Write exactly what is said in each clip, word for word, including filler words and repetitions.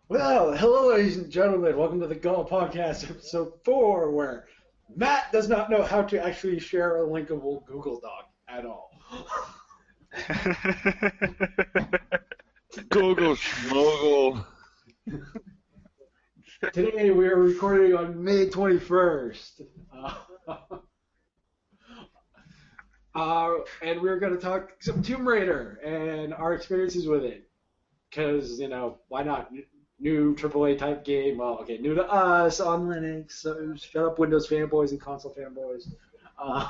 Well, hello, ladies and gentlemen. Welcome to the Gull Podcast, episode four, where Matt does not know how to actually share a linkable Google Doc at all. Google schmoggle. Today we are recording on May twenty-first. Uh, uh, and we're going to talk some Tomb Raider and our experiences with it. Because, you know, why not? New triple A type game. Well, okay, new to us on Linux. So shut up, Windows fanboys and console fanboys. Uh,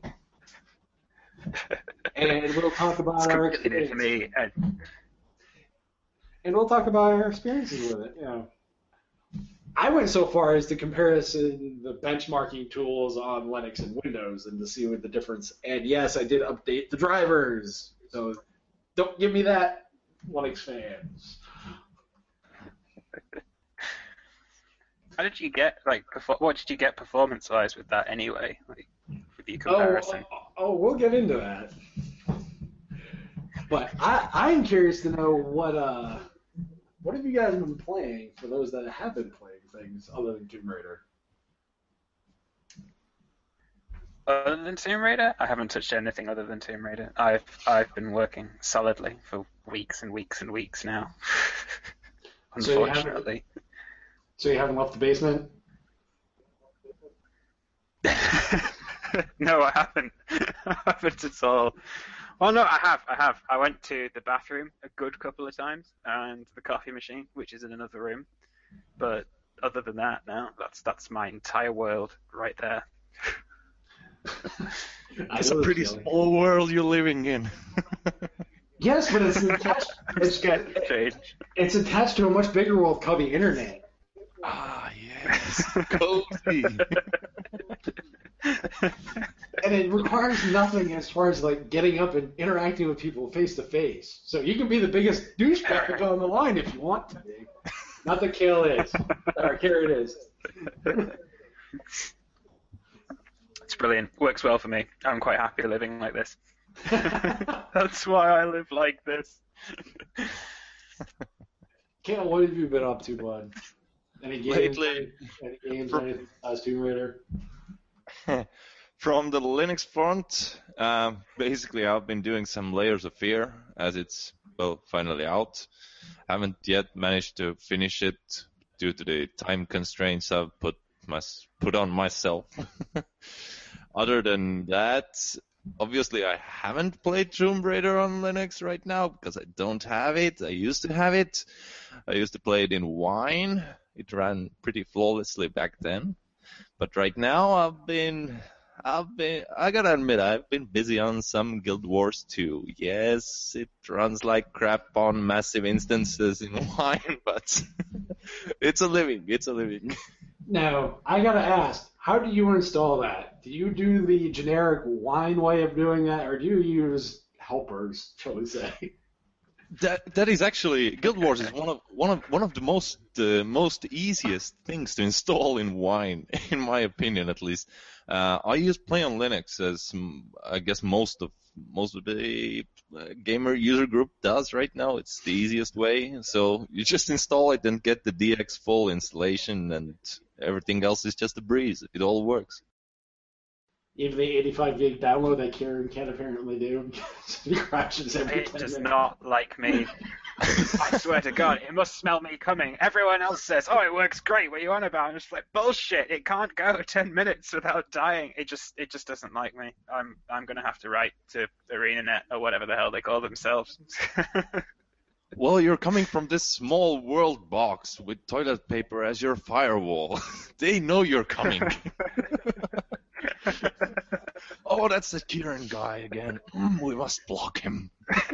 and we'll talk about It's our completely new to experience. me. And And we'll talk about our experiences with it. You know, I went so far as to comparison the benchmarking tools on Linux and Windows and to see what the difference. And yes, I did update the drivers. So don't give me that, Linux fans. how did you get like? Perfor- what did you get performance-wise with that anyway? Like with the comparison. Oh, oh, oh, we'll get into that. But I, I'm curious to know what uh, what have you guys been playing for those that have been playing things other than Tomb Raider? Other than Tomb Raider, I haven't touched anything other than Tomb Raider. I've I've been working solidly for weeks and weeks and weeks now. So you haven't- Unfortunately. So you haven't left the basement? No, I haven't. I haven't at all. Well, no, I have. I have. I went to the bathroom a good couple of times and the coffee machine, which is in another room. But other than that, no, that's that's my entire world right there. It's a pretty small world you're living in. Yes, but it's attached. It's, Scared to change. it's attached to a much bigger world called the internet, Ah, yes. Cozy. and it requires nothing as far as like getting up and interacting with people face to face. So you can be the biggest douchebag on the line if you want to be. Not that Kale is, or Carrot is. It's brilliant. Works well for me. I'm quite happy living like this. That's why I live like this. Kale, what have you been up to, bud? Any games? Lately, Any games? Anything besides Tomb Raider? from the Linux front, um, basically I've been doing some Layers of Fear as it's, well, finally out. Haven't yet managed to finish it due to the time constraints I've put, my, put on myself. Other than that, obviously I haven't played Tomb Raider on Linux right now because I don't have it. I used to have it. I used to play it in Wine. It ran pretty flawlessly back then. But right now I've been, I've been, I gotta admit, I've been busy on some Guild Wars two. Yes, it runs like crap on massive instances in Wine, but it's a living, it's a living. Now, I gotta ask, how do you install that? Do you do the generic Wine way of doing that, or do you use helpers, shall we say? That that is actually Guild Wars is one of one of one of the most uh, most easiest things to install in Wine, in my opinion, at least. Uh, I use Play on Linux, as mm, I guess most of most of the uh, gamer user group does right now. It's the easiest way. So you just install it and get the D X full installation, and everything else is just a breeze. It all works. Even the eighty-five gig download that Kieran can apparently do, it crashes every It ten does minutes. not like me. I swear to God, it must smell me coming. Everyone else says, "Oh, it works great." What are you on about? I'm just like, bullshit. It can't go ten minutes without dying. It just, it just doesn't like me. I'm, I'm gonna have to write to ArenaNet or whatever the hell they call themselves. Well, you're coming from this small world box with toilet paper as your firewall. They know you're coming. Oh, that's the Kieran guy again. Mm, we must block him.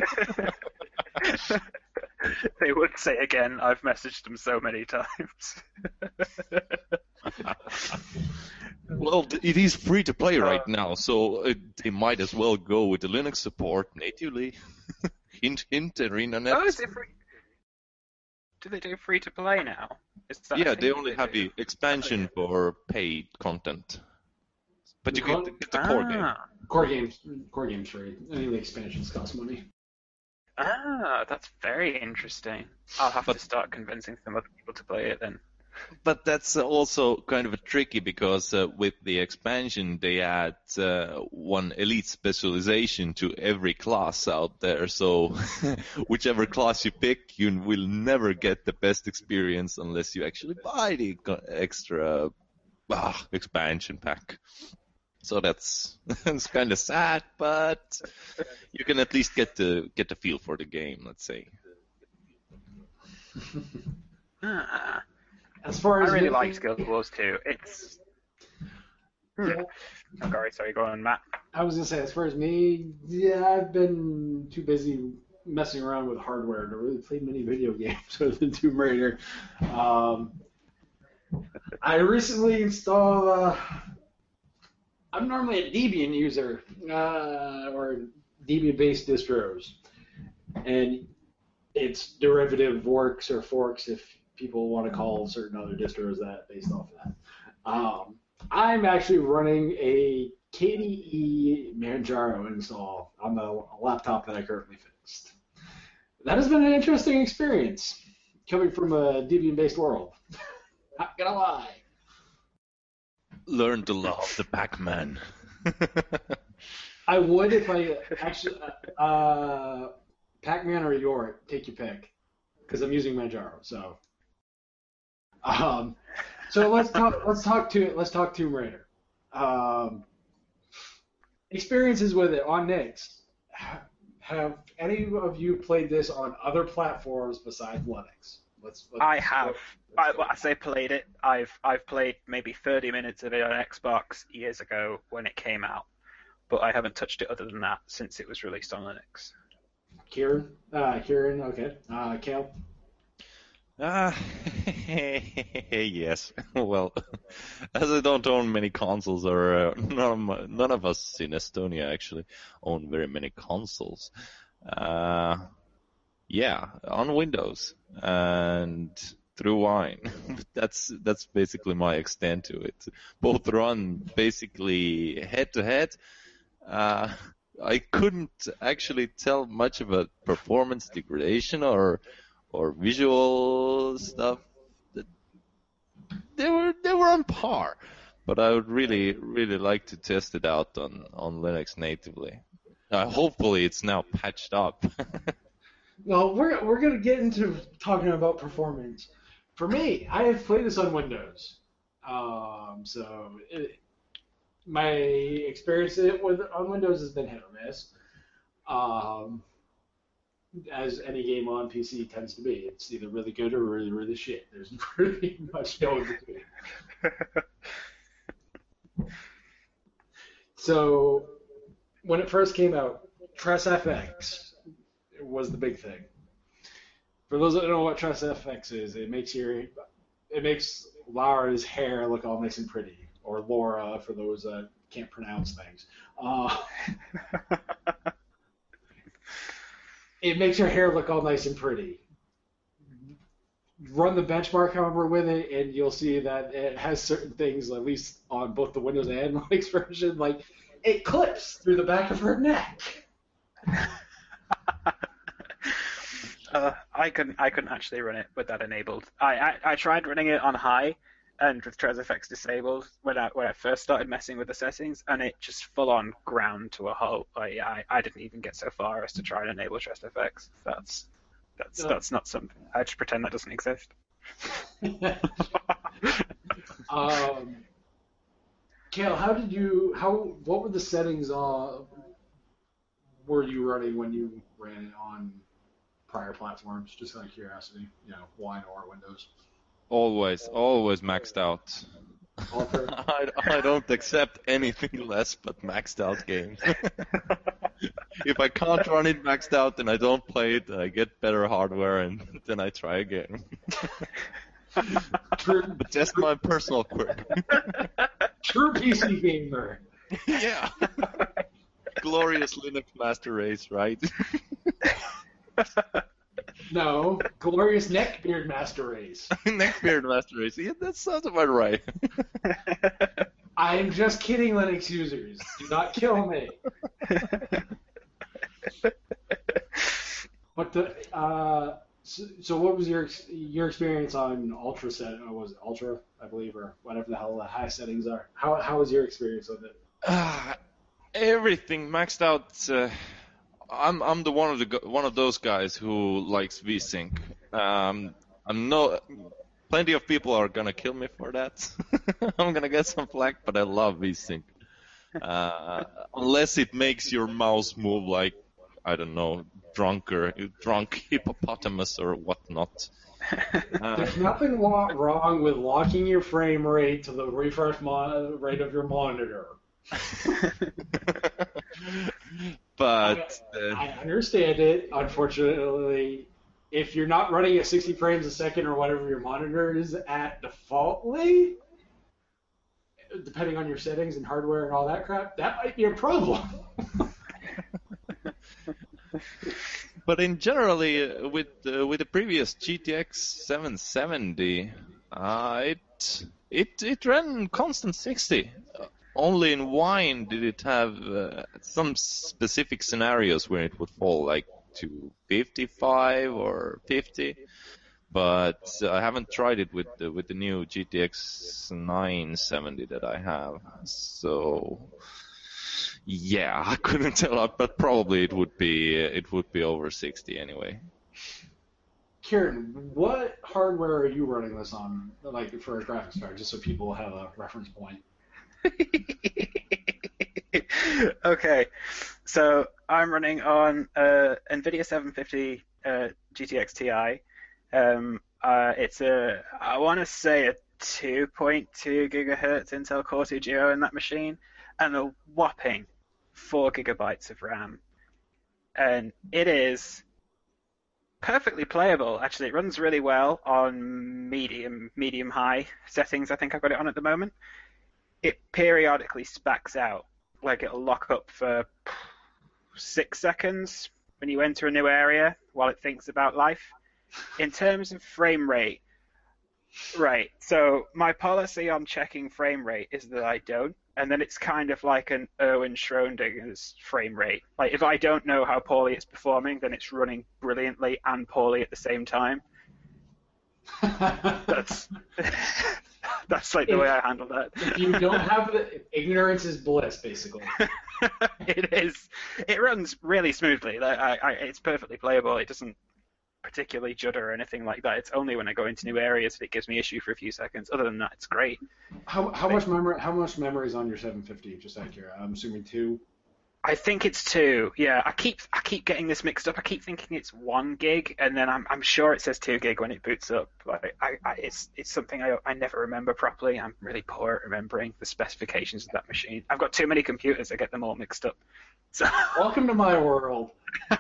They would say again. I've messaged them so many times. Well, th- it is free to play right now, so uh, they might as well go with the Linux support natively. Hint, hint, ArenaNet. Oh, is it free? Do they do free to play now? Is that a Yeah, thing they that only they have do? the expansion for paid content. But you get, the- get the core game. Ah. Core games, core games free. Any of the expansions cost money. Ah, that's very interesting. I'll have But- to start convincing some other people to play it then. But that's also kind of a tricky because uh, with the expansion they add uh, one elite specialization to every class out there. So whichever class you pick, you will never get the best experience unless you actually buy the co- extra ah, expansion pack. So that's it's kind of sad, but you can at least get the get the feel for the game. Let's say. Ah, As far I as really me- like Guild Wars two. It's. Hmm. Yeah, Oh, sorry, sorry, go on, Matt. I was gonna say, as far as me, yeah, I've been too busy messing around with hardware to really play many video games other than Tomb Raider. Um, I recently installed. Uh, I'm normally a Debian user uh, or Debian-based distros, and its derivative works or forks, if people want to call certain other distros that based off of that. Um, I'm actually running a K D E Manjaro install on the laptop that I currently fixed. That has been an interesting experience coming from a Debian-based world. Not gonna lie. Learn to love the Pac-Man. I would if I actually uh, Pac-Man or York, take your pick, because I'm using Manjaro. So, um, so let's talk. Let's talk to let's talk Tomb Raider. Um, experiences with it on Nix. Have any of you played this on other platforms besides Linux? Let's. let's I have. I, let's go. well, I say played it. I've I've played maybe thirty minutes of it on Xbox years ago when it came out, but I haven't touched it other than that since it was released on Linux. Kieran, uh, Kieran, okay. Uh, Kale. Ah, yes. Well, as I don't own many consoles, or uh, none, of my, none of us in Estonia actually own very many consoles. Uh, yeah, on Windows and through Wine. that's that's basically my extent to it. Both run basically head to head. Uh, I couldn't actually tell much about performance degradation or or visual stuff. They were they were on par, but I would really really like to test it out on, on Linux natively. Uh, hopefully, it's now patched up. Well, we're we're gonna get into talking about performance. For me, I have played this on Windows, um, so it, my experience with on Windows has been hit or miss. Um, as any game on P C tends to be, it's either really good or really really shit. There's pretty much no in between. So when it first came out, TressFX was the big thing. For those that don't know what TressFX is, it makes your it makes Laura's hair look all nice and pretty, or Laura for those that can't pronounce things. Uh, it makes your hair look all nice and pretty. Run the benchmark, however, with it, and you'll see that it has certain things, at least on both the Windows and Linux version, like it clips through the back of her neck. Uh, I couldn't. I couldn't actually run it with that enabled. I, I, I tried running it on high, and with TressFX disabled when I when I first started messing with the settings, and it just full on ground to a halt. Like, I I didn't even get so far as to try and enable TressFX. That's that's No. that's not something. I just pretend that doesn't exist. um, Kale, how did you? How? What were the settings? Uh, were you running when you ran it on prior platforms? Just out of curiosity, you know, Wine or Windows. always, always maxed out. All for- I, I don't accept anything less but maxed out games. If I can't run it maxed out, then I don't play it. I get better hardware, and then I try again. True, But that's my personal quirk. true P C gamer. Yeah. Glorious Linux master race, right? No, glorious neckbeard master race. Neckbeard master race. Yeah, that sounds about right. I'm just kidding, Linux users. Do not kill me. But the uh, so, so what was your ex- your experience on Ultra set? Or was it Ultra, I believe, or whatever the hell the high settings are? How how was your experience with it? Uh, everything maxed out. Uh, I'm I'm the one of the gu- one of those guys who likes VSync. Um, I'm no. Plenty of people are gonna kill me for that. I'm gonna get some flack, but I love VSync. Uh, unless it makes your mouse move like, I don't know, drunker, drunk hippopotamus or whatnot. Uh, There's nothing lo- wrong with locking your frame rate to the refresh mon- rate of your monitor. but I, uh, I understand it. Unfortunately, if you're not running at sixty frames a second or whatever your monitor is at defaultly, depending on your settings and hardware and all that crap, that might be a problem. but in generally uh, with uh, with the previous G T X seven seventy, uh, it it it ran constant sixty. Uh, only in Wine did it have uh, some specific scenarios where it would fall like to fifty-five or fifty. But uh, I haven't tried it with the, with the new G T X nine seventy that I have. So yeah, I couldn't tell, but probably it would be it would be over sixty anyway. Kieran, what hardware are you running this on, like for a graphics card, just so people have a reference point? Okay, so I'm running on uh, NVIDIA seven fifty uh, G T X Ti. Um, uh, it's a, I want to say a two point two gigahertz Intel Core two Duo in that machine, and a whopping four gigabytes of RAM. And it is perfectly playable. Actually, it runs really well on medium, medium high settings. I think I've got it on at the moment. It periodically specs out, like it'll lock up for six seconds when you enter a new area while it thinks about life. In terms of frame rate, right, so my policy on checking frame rate is that I don't, and then it's kind of like an Erwin Schrödinger's frame rate. Like, if I don't know how poorly it's performing, then it's running brilliantly and poorly at the same time. That's that's like the if, way I handle that. If you don't have the, ignorance is bliss, basically. It is. It runs really smoothly. Like, I, I, it's perfectly playable. It doesn't particularly judder or anything like that. It's only when I go into new areas that it gives me issue for a few seconds. Other than that, it's great. How how much memory how much memory is on your seven fifty? Just out of curiosity, I'm assuming two. I think it's two. Yeah, I keep I keep getting this mixed up. I keep thinking it's one gig, and then I'm I'm sure it says two gig when it boots up. Like I, I it's it's something I I never remember properly. I'm really poor at remembering the specifications of that machine. I've got too many computers. I get them all mixed up. So welcome to my world.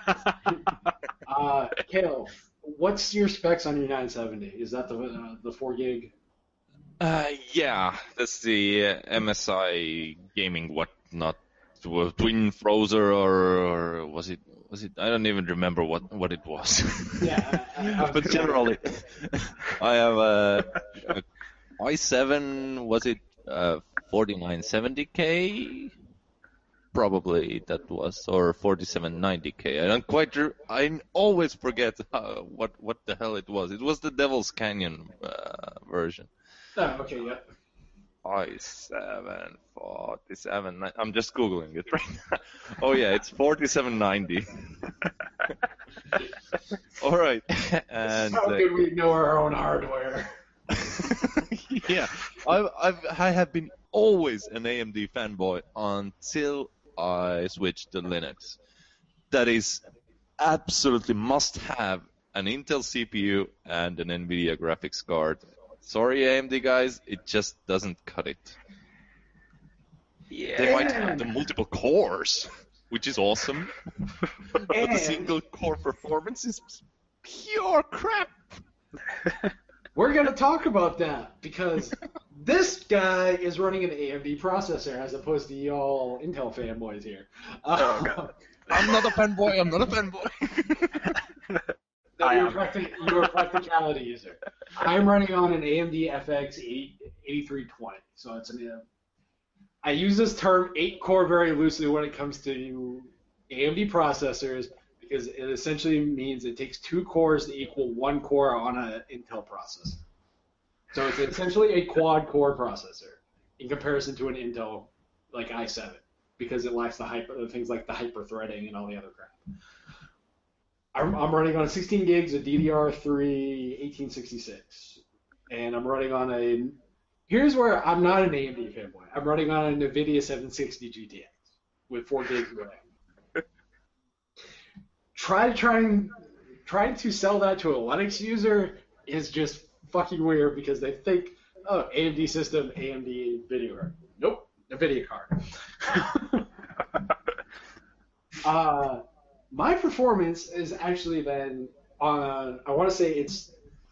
uh, Kale, what's your specs on your nine seventy? Is that the uh, the four gig? Uh, yeah, that's the uh, M S I gaming whatnot. Twin Frozer or, or was it was it? I don't even remember what, what it was. Yeah, I, I but generally, I have a, a i seven. Was it uh, forty-nine seventy K? Probably that was, or forty-seven ninety K. I don't quite. Re- I always forget how, what what the hell it was. It was the Devil's Canyon uh, version. Oh, okay, yeah. i seven forty-seven. I'm just googling it right now. Oh yeah, it's forty-seven ninety. All right. And how uh, good we know our own hardware. yeah, I've, I've I have been always an A M D fanboy until I switched to Linux. That is absolutely must have an Intel C P U and an NVIDIA graphics card. Sorry, A M D guys, it just doesn't cut it. yeah. They might have the multiple cores, which is awesome, but And- the single core performance is pure crap. We're going to talk about that because this guy is running an A M D processor as opposed to y'all Intel fanboys here. Oh, God. I'm not a fanboy. I'm not a fanboy. No, I you're, am. practic- you're a practicality user. I'm running on an A M D F X eighty-three twenty, so it's an. Uh, I use this term eight core very loosely when it comes to A M D processors because it essentially means it takes two cores to equal one core on an Intel processor. So it's essentially a quad-core processor in comparison to an Intel like i seven, because it lacks the hyper things like the hyper-threading and all the other crap. I'm, I'm running on sixteen gigs of D D R three eighteen sixty-six, and I'm running on a. Here's where I'm not an A M D fanboy. I'm running on a NVIDIA seven sixty G T X with four gigs of RAM. Try to try and trying to sell that to a Linux user is just fucking weird because they think, oh, A M D system, A M D video card. Nope, NVIDIA card. uh, my performance has actually been on. I want to say it's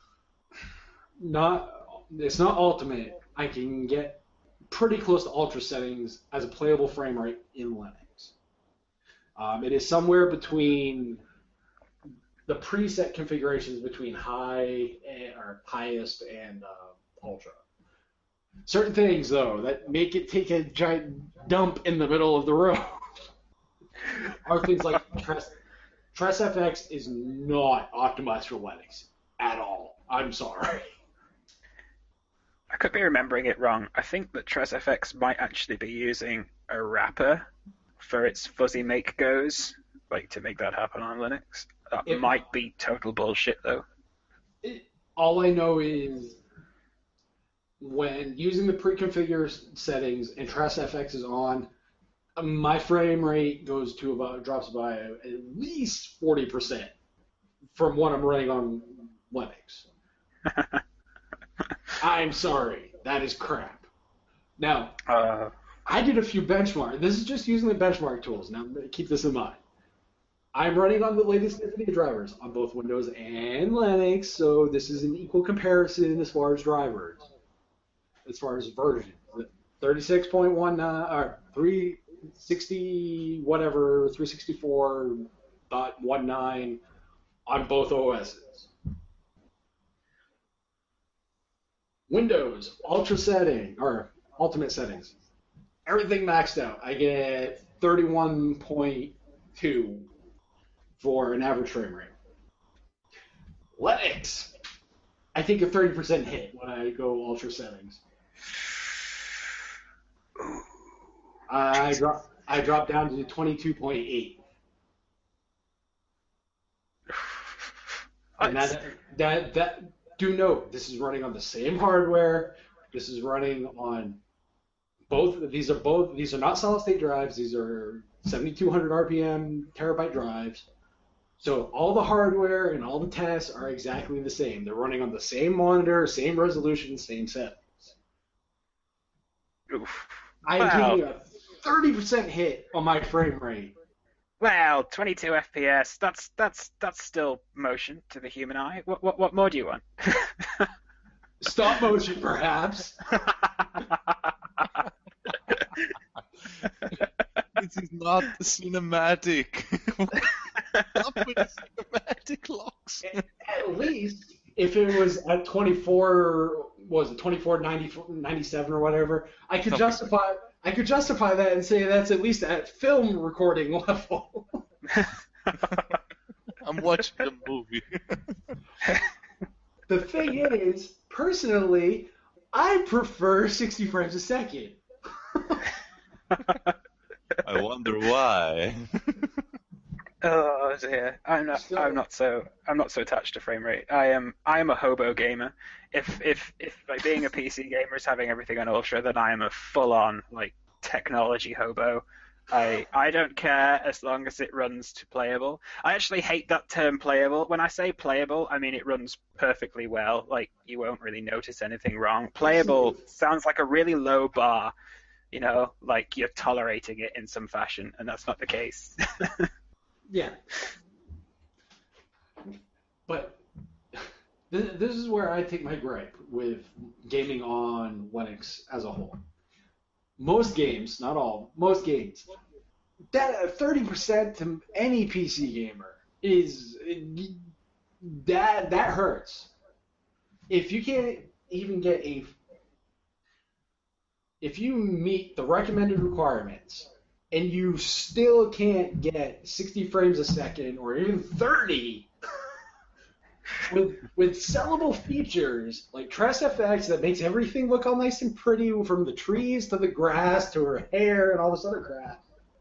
not. It's not ultimate. I can get pretty close to ultra settings as a playable frame rate in Linux. Um, it is somewhere between the preset configurations between high and, or highest and uh, ultra. Certain things, though, that make it take a giant dump in the middle of the road are things like Tres, TresFX is not optimized for Linux at all. I'm sorry. I could be remembering it wrong. I think that TresFX might actually be using a wrapper for its fuzzy make goes, like to make that happen on Linux. That it might be total bullshit, though. It, all I know is when using the pre-configured settings and TresFX is on, my frame rate goes to about drops by at least forty percent from what I'm running on Linux. I'm sorry, that is crap. Now, uh, I did a few benchmarks. This is just using the benchmark tools. Now, keep this in mind. I'm running on the latest NVIDIA drivers on both Windows and Linux, so this is an equal comparison as far as drivers, as far as version. thirty-six point one nine or three sixty whatever three sixty-four point nineteen on both O Ss. Windows ultra setting or ultimate settings, everything maxed out. I get thirty-one point two for an average frame rate. Linux, I take a thirty percent hit when I go ultra settings. I drop I drop down to twenty-two point eight. And that that that do note, this is running on the same hardware. This is running on both. These are both. These are not solid state drives. These are seventy-two hundred R P M terabyte drives. So all the hardware and all the tests are exactly the same. They're running on the same monitor, same resolution, same settings. Oof. I am Wow. taking a thirty percent hit on my frame rate. Well, twenty-two F P S. That's that's that's still motion to the human eye. What what what more do you want? Stop motion, perhaps. This is not cinematic. Stop with the cinematic locks. At, at least if it was at twenty-four, what was it twenty-four ninety-seven or whatever, I could Something. justify. I could justify that and say that's at least at film recording level. I'm watching the movie. The thing is, personally, I prefer sixty frames a second. I wonder why. Oh dear, I'm not. Still- I'm not so. I'm not so attached to frame rate. I am. I am a hobo gamer. If if if like being a P C gamer is having everything on ultra, then I am a full-on like technology hobo. I I don't care as long as it runs to playable. I actually hate that term playable. When I say playable, I mean it runs perfectly well. Like you won't really notice anything wrong. Playable sounds like a really low bar. You know, like you're tolerating it in some fashion, and that's not the case. Yeah. But th- this is where I take my gripe with gaming on Linux as a whole. Most games, not all, most games, that thirty percent to any P C gamer is that that hurts. If you can't even get a if you meet the recommended requirements and you still can't get sixty frames a second or even thirty with with sellable features like TressFX that makes everything look all nice and pretty from the trees to the grass to her hair and all this other crap.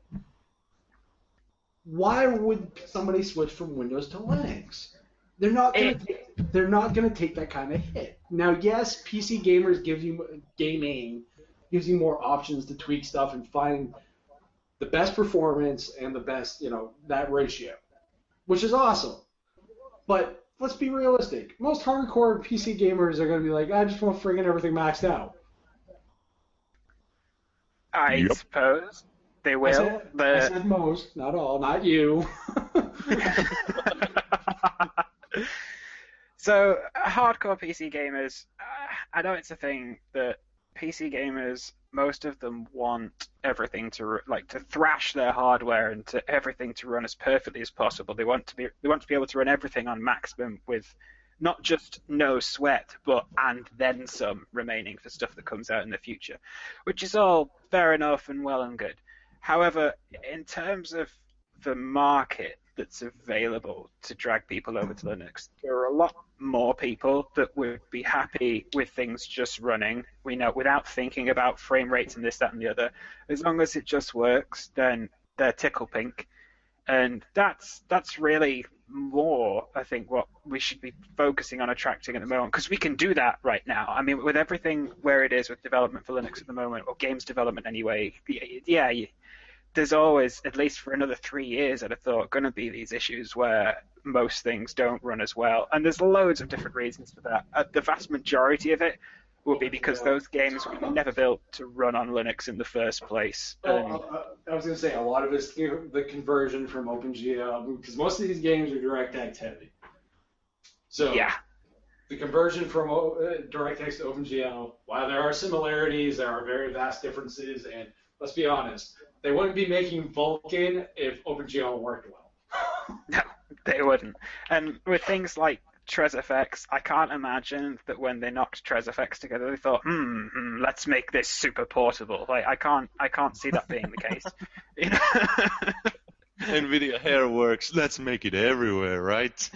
Why would somebody switch from Windows to Linux? They're not gonna take, they're not gonna take that kind of hit. Now, yes, P C gamers gives you gaming gives you more options to tweak stuff and find the best performance and the best, you know, that ratio, which is awesome. But let's be realistic. Most hardcore P C gamers are gonna be like, I just want friggin' everything maxed out. I Yep. suppose they I will. said, The- I said most, not all, not you. So, hardcore P C gamers, uh, I know it's a thing that P C gamers, most of them want everything to ru- like to thrash their hardware and to everything to run as perfectly as possible. They want to be they want to be able to run everything on maximum with not just no sweat, but and then some remaining for stuff that comes out in the future, which is all fair enough and well and good. However, in terms of the market that's available to drag people over to Linux, there are a lot more people that would be happy with things just running, we know, without thinking about frame rates and this, that, and the other. As long as it just works, then they're tickle pink. And that's that's really more, I think, what we should be focusing on attracting at the moment, because we can do that right now. I mean, with everything where it is with development for Linux at the moment, or games development anyway, yeah, you, there's always, at least for another three years, I'd have thought, going to be these issues where most things don't run as well. And there's loads of different reasons for that. Uh, the vast majority of it will be because those games were never built to run on Linux in the first place. Oh, And, uh, I was going to say, a lot of it's the conversion from OpenGL, because most of these games are DirectX heavy. So yeah. the conversion from uh, DirectX to OpenGL, while there are similarities, there are very vast differences, and let's be honest, they wouldn't be making Vulkan if OpenGL worked well. No, they wouldn't. And with things like TressFX, I can't imagine that when they knocked TressFX together, they thought, hmm, hmm, let's make this super portable. Like, I can't, I can't see that being the case. You know? NVIDIA Hair works. Let's make it everywhere, right?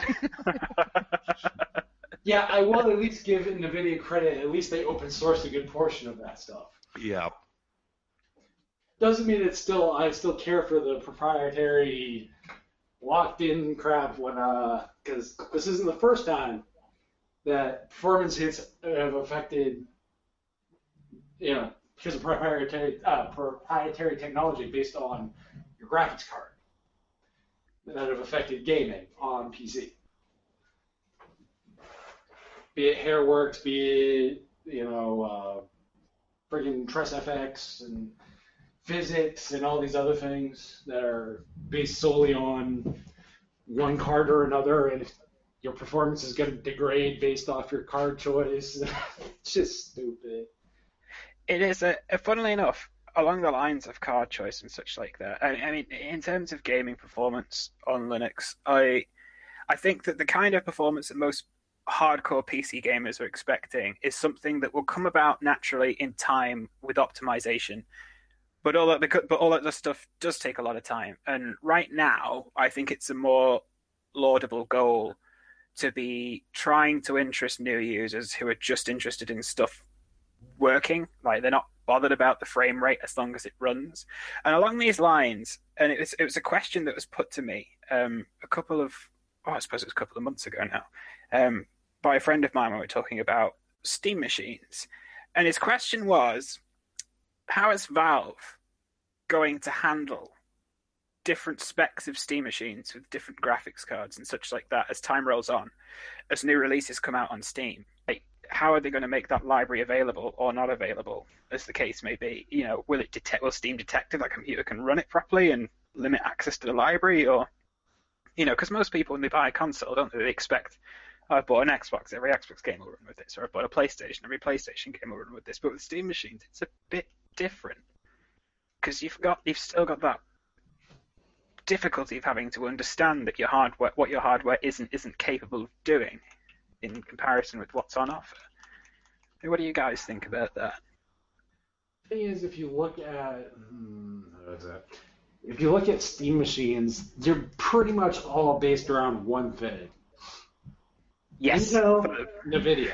Yeah, I will at least give NVIDIA credit. At least they open sourced a good portion of that stuff. Yeah. Doesn't mean it's still, I still care for the proprietary locked-in crap when, uh, because this isn't the first time that performance hits have affected, you know, because of proprietary, uh, proprietary technology based on your graphics card that have affected gaming on P C. Be it Hairworks, be it, you know, uh, friggin' TressFX and physics and all these other things that are based solely on one card or another, and if your performance is going to degrade based off your card choice. It's just stupid. It is, a, a, funnily enough, along the lines of card choice and such like that. I, I mean, in terms of gaming performance on Linux, I, I think that the kind of performance that most hardcore P C gamers are expecting is something that will come about naturally in time with optimization. But all that, but all that stuff does take a lot of time. And right now, I think it's a more laudable goal to be trying to interest new users who are just interested in stuff working. Like, they're not bothered about the frame rate as long as it runs. And along these lines, and it was, it was a question that was put to me um, a couple of, oh, I suppose it was a couple of months ago now, um, by a friend of mine when we were talking about Steam machines. And his question was, how is Valve going to handle different specs of Steam machines with different graphics cards and such like that as time rolls on, as new releases come out on Steam? Like, how are they going to make that library available or not available, as the case may be? You know, will it detect? Will Steam detect if that computer can run it properly and limit access to the library? Or, you know, because most people when they buy a console, don't they? They expect, oh, I bought an Xbox, every Xbox game will run with this, or I bought a PlayStation, every PlayStation game will run with this. But with Steam machines, it's a bit different, because you've got you've still got that difficulty of having to understand that your hardware, what your hardware isn't isn't capable of doing in comparison with what's on offer. What do you guys think about that? Thing is, if you look at, hmm, is that if you look at Steam machines, they're pretty much all based around one thing. Yes. Intel, NVIDIA.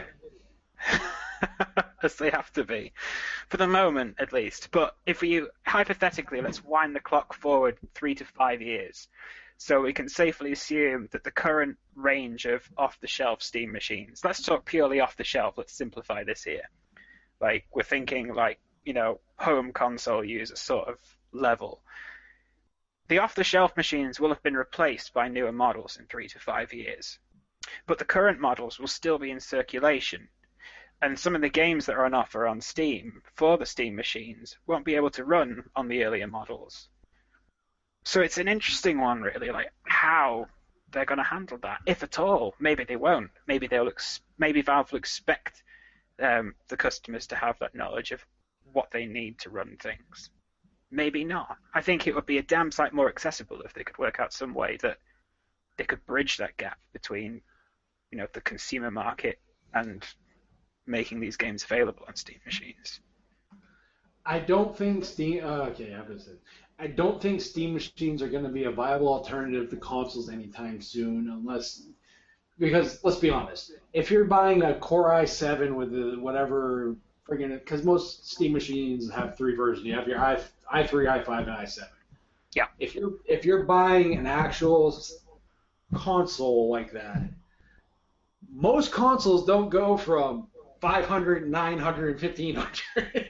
As they have to be, for the moment at least. But if you, hypothetically, let's wind the clock forward three to five years. So we can safely assume that the current range of off-the-shelf Steam machines, let's talk purely off-the-shelf, let's simplify this here. Like, we're thinking like, you know, home console user sort of level. The off-the-shelf machines will have been replaced by newer models in three to five years. But the current models will still be in circulation. And some of the games that are on offer on Steam for the Steam machines won't be able to run on the earlier models. So it's an interesting one, really, like how they're going to handle that, if at all. Maybe they won't. Maybe they'll. Ex- maybe Valve will expect um, the customers to have that knowledge of what they need to run things. Maybe not. I think it would be a damn sight more accessible if they could work out some way that they could bridge that gap between, you know, the consumer market and making these games available on Steam machines. I don't think Steam. Uh, okay, I was. I don't think Steam machines are going to be a viable alternative to consoles anytime soon, unless because let's be honest, if you're buying a Core i seven with the whatever friggin' because most Steam machines have three versions. You have your i i three, i five, and i seven. Yeah. If you're if you're buying an actual console like that, most consoles don't go from five hundred, nine hundred, fifteen hundred.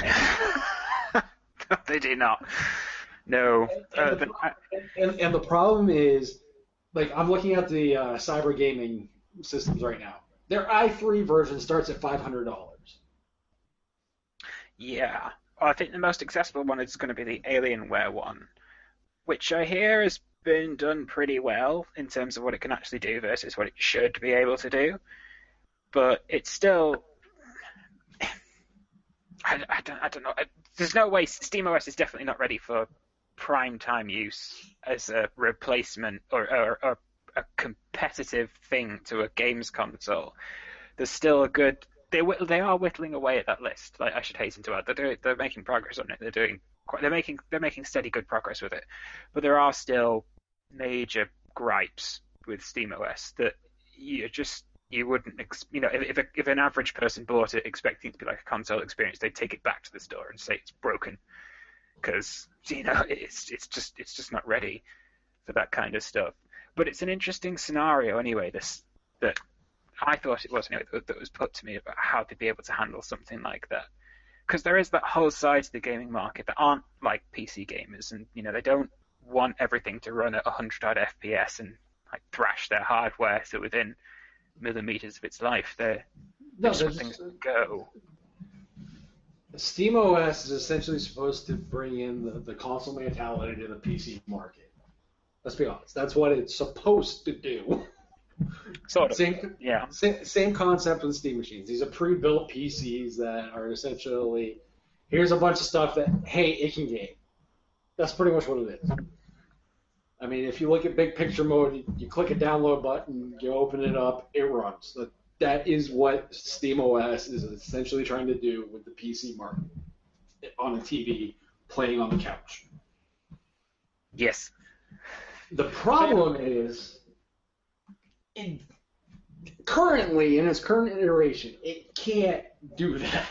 They do not. No. And, Uh, the, but I, and, and the problem is, like, I'm looking at the uh, cyber gaming systems right now. Their i three version starts at five hundred dollars. yeah. I think the most accessible one is going to be the Alienware one, which I hear has been done pretty well in terms of what it can actually do versus what it should be able to do. But it's still... I, I, don't, I don't know. There's no way... SteamOS is definitely not ready for prime time use as a replacement or, or, or a competitive thing to a games console. There's still a good... They they are whittling away at that list. Like, I should hasten to add, they're doing, they're making progress on it. They're doing quite, they're making they're making steady good progress with it. But there are still major gripes with SteamOS that you just you wouldn't ex- you know if if, a, if an average person bought it expecting it to be like a console experience, they'd take it back to the store and say it's broken because you know it's it's just it's just not ready for that kind of stuff. But it's an interesting scenario anyway. This that. I thought it was anyway, that was put to me about how to be able to handle something like that. Because there is that whole side to the gaming market that aren't like P C gamers, and you know they don't want everything to run at one hundred odd F P S and like thrash their hardware to within millimeters of its life. They're, No, there's some things that go. SteamOS is essentially supposed to bring in the, the console mentality to the P C market. Let's be honest, that's what it's supposed to do. Sort of. Same, yeah. Same, same concept with Steam machines. These are pre-built P Cs that are essentially, here's a bunch of stuff that, hey, it can game. That's pretty much what it is. I mean, if you look at big picture mode, you, you click a download button, you open it up, it runs. That, that is what SteamOS is essentially trying to do with the P C market on a T V, playing on the couch. Yes. The problem is, in, currently, in its current iteration, it can't do that.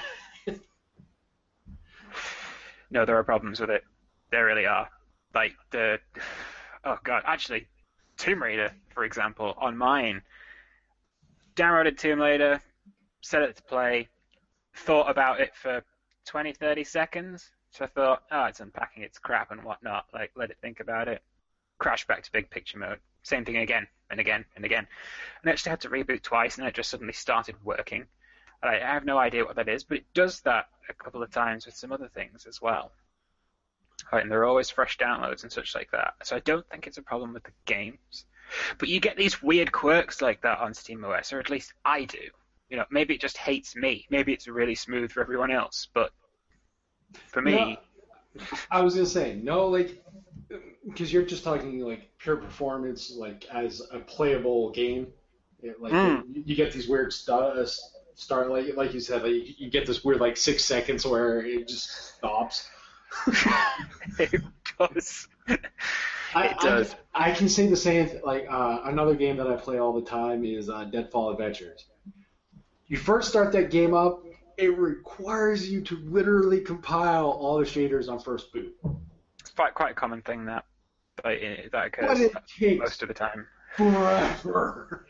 No, there are problems with it. There really are. Like the, oh god, actually, Tomb Raider, for example, on mine, downloaded Tomb Raider, set it to play, thought about it for twenty, thirty seconds. So I thought, oh, it's unpacking its crap and whatnot. Like, let it think about it. Crashed back to big picture mode. Same thing again and again and again. And I actually had to reboot twice, and then it just suddenly started working. And I have no idea what that is, but it does that a couple of times with some other things as well. Right, and there are always fresh downloads and such like that. So I don't think it's a problem with the games. But you get these weird quirks like that on SteamOS, or at least I do. You know, maybe it just hates me. Maybe it's really smooth for everyone else, but for me... No, I was going to say, no, like... Because you're just talking like pure performance, like as a playable game. It, like Mm. you, you get these weird start, start like like you said, like you, you get this weird like six seconds where it just stops. It does. I, It does. I, I can say the same. Like uh, another game that I play all the time is uh, Deadfall Adventures. You first start that game up, it requires you to literally compile all the shaders on first boot. It's quite quite a common thing that that, that But occurs it takes most of the time. forever.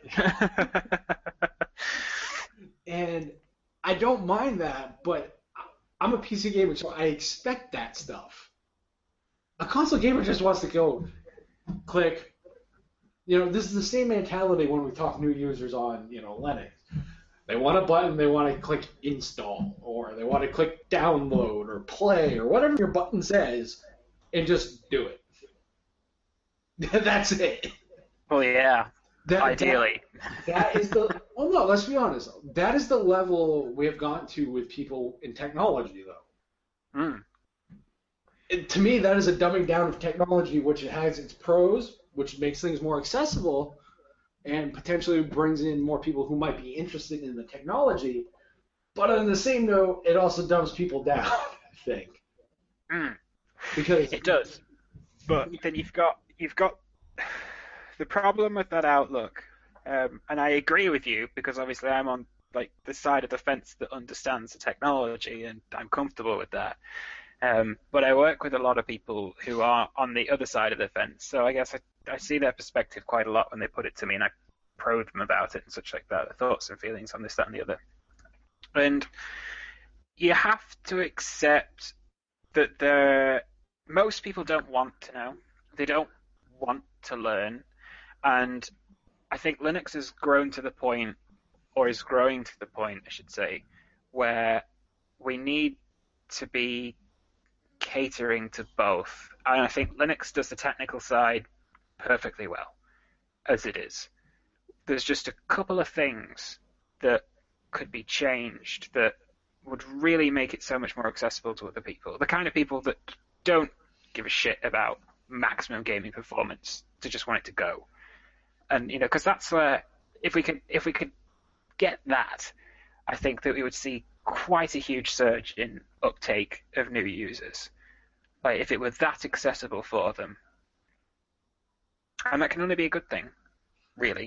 And I don't mind that, but I'm a P C gamer, so I expect that stuff. A console gamer just wants to go click. You know, this is the same mentality when we talk new users on, you know, Linux. They want a button, they want to click install, or they want to click download or play, or whatever your button says, and just do it. That's it. Well, yeah. That, Ideally. That, that is the. Well, no. Let's be honest. That is the level we have gotten to with people in technology, though. Mm. It, to me, that is a dumbing down of technology, which it has its pros, which makes things more accessible, and potentially brings in more people who might be interested in the technology. But on the same note, it also dumbs people down, I think. Mm. Because It does. But then you've got you've got the problem with that outlook, um, and I agree with you because obviously I'm on like the side of the fence that understands the technology, and I'm comfortable with that. Um, but I work with a lot of people who are on the other side of the fence, so I guess I, I see their perspective quite a lot when they put it to me, and I probe them about it and such like that, their thoughts and feelings on this, that, and the other. And you have to accept that the most people don't want to know. They don't want to learn. And I think Linux has grown to the point, or is growing to the point, I should say, where we need to be catering to both. And I think Linux does the technical side perfectly well, as it is. There's just a couple of things that could be changed that would really make it so much more accessible to other people. The kind of people that don't give a shit about maximum gaming performance, to just want it to go. And, you know, because that's where, if we could, if we could get that, I think that we would see quite a huge surge in uptake of new users. Like, if it were that accessible for them. And that can only be a good thing, really.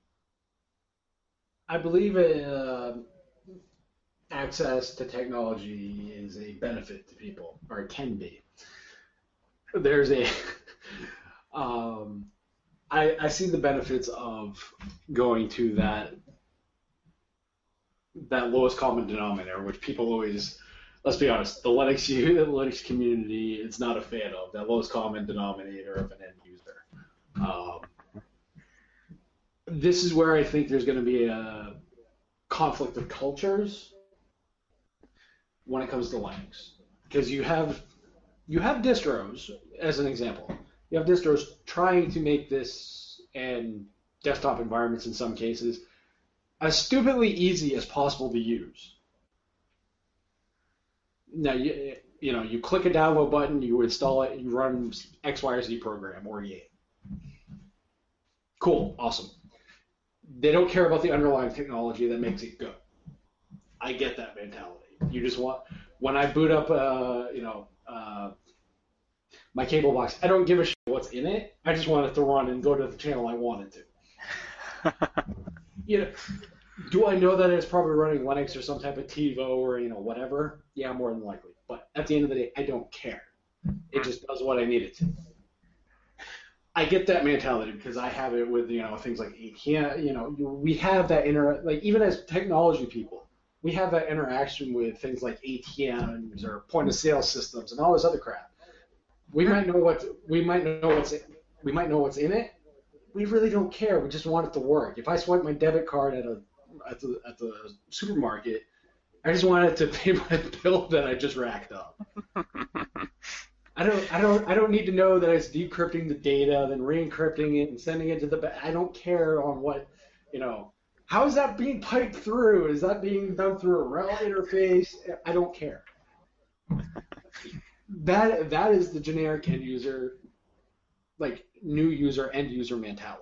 I believe uh, access to technology is a benefit to people, or it can be. There's a, um, I, I see the benefits of going to that that lowest common denominator, which people always, let's be honest, the Linux the Linux community is not a fan of, that lowest common denominator of an end user. Um, this is where I think there's going to be a conflict of cultures when it comes to Linux, because you have you have distros, as an example. You have distros trying to make this, and desktop environments in some cases, as stupidly easy as possible to use. Now, you, you know, you click a download button, you install it, you run X, Y, or Z program or game. Cool, awesome. They don't care about the underlying technology that makes it go. I get that mentality. You just want, when I boot up, uh, you know, uh, my cable box, I don't give a shit what's in it. I just want it to run and go to the channel I want it to. You know, do I know that it's probably running Linux or some type of TiVo or, you know, whatever? Yeah, more than likely. But at the end of the day, I don't care. It just does what I need it to. I get that mentality because I have it with, you know, things like A T M. You know, we have that inter, like even as technology people, we have that interaction with things like A T Ms or point of sale systems and all this other crap. We might know what we might know what's in, we might know what's in it. We really don't care. We just want it to work. If I swipe my debit card at a at the at the supermarket, I just want it to pay my bill that I just racked up. I don't I don't I don't need to know that it's decrypting the data, then re-encrypting it and sending it to the ba- I don't care on what, you know, how is that being piped through? Is that being done through a RHEL interface? I don't care. That that is the generic end user, like new user, end user mentality.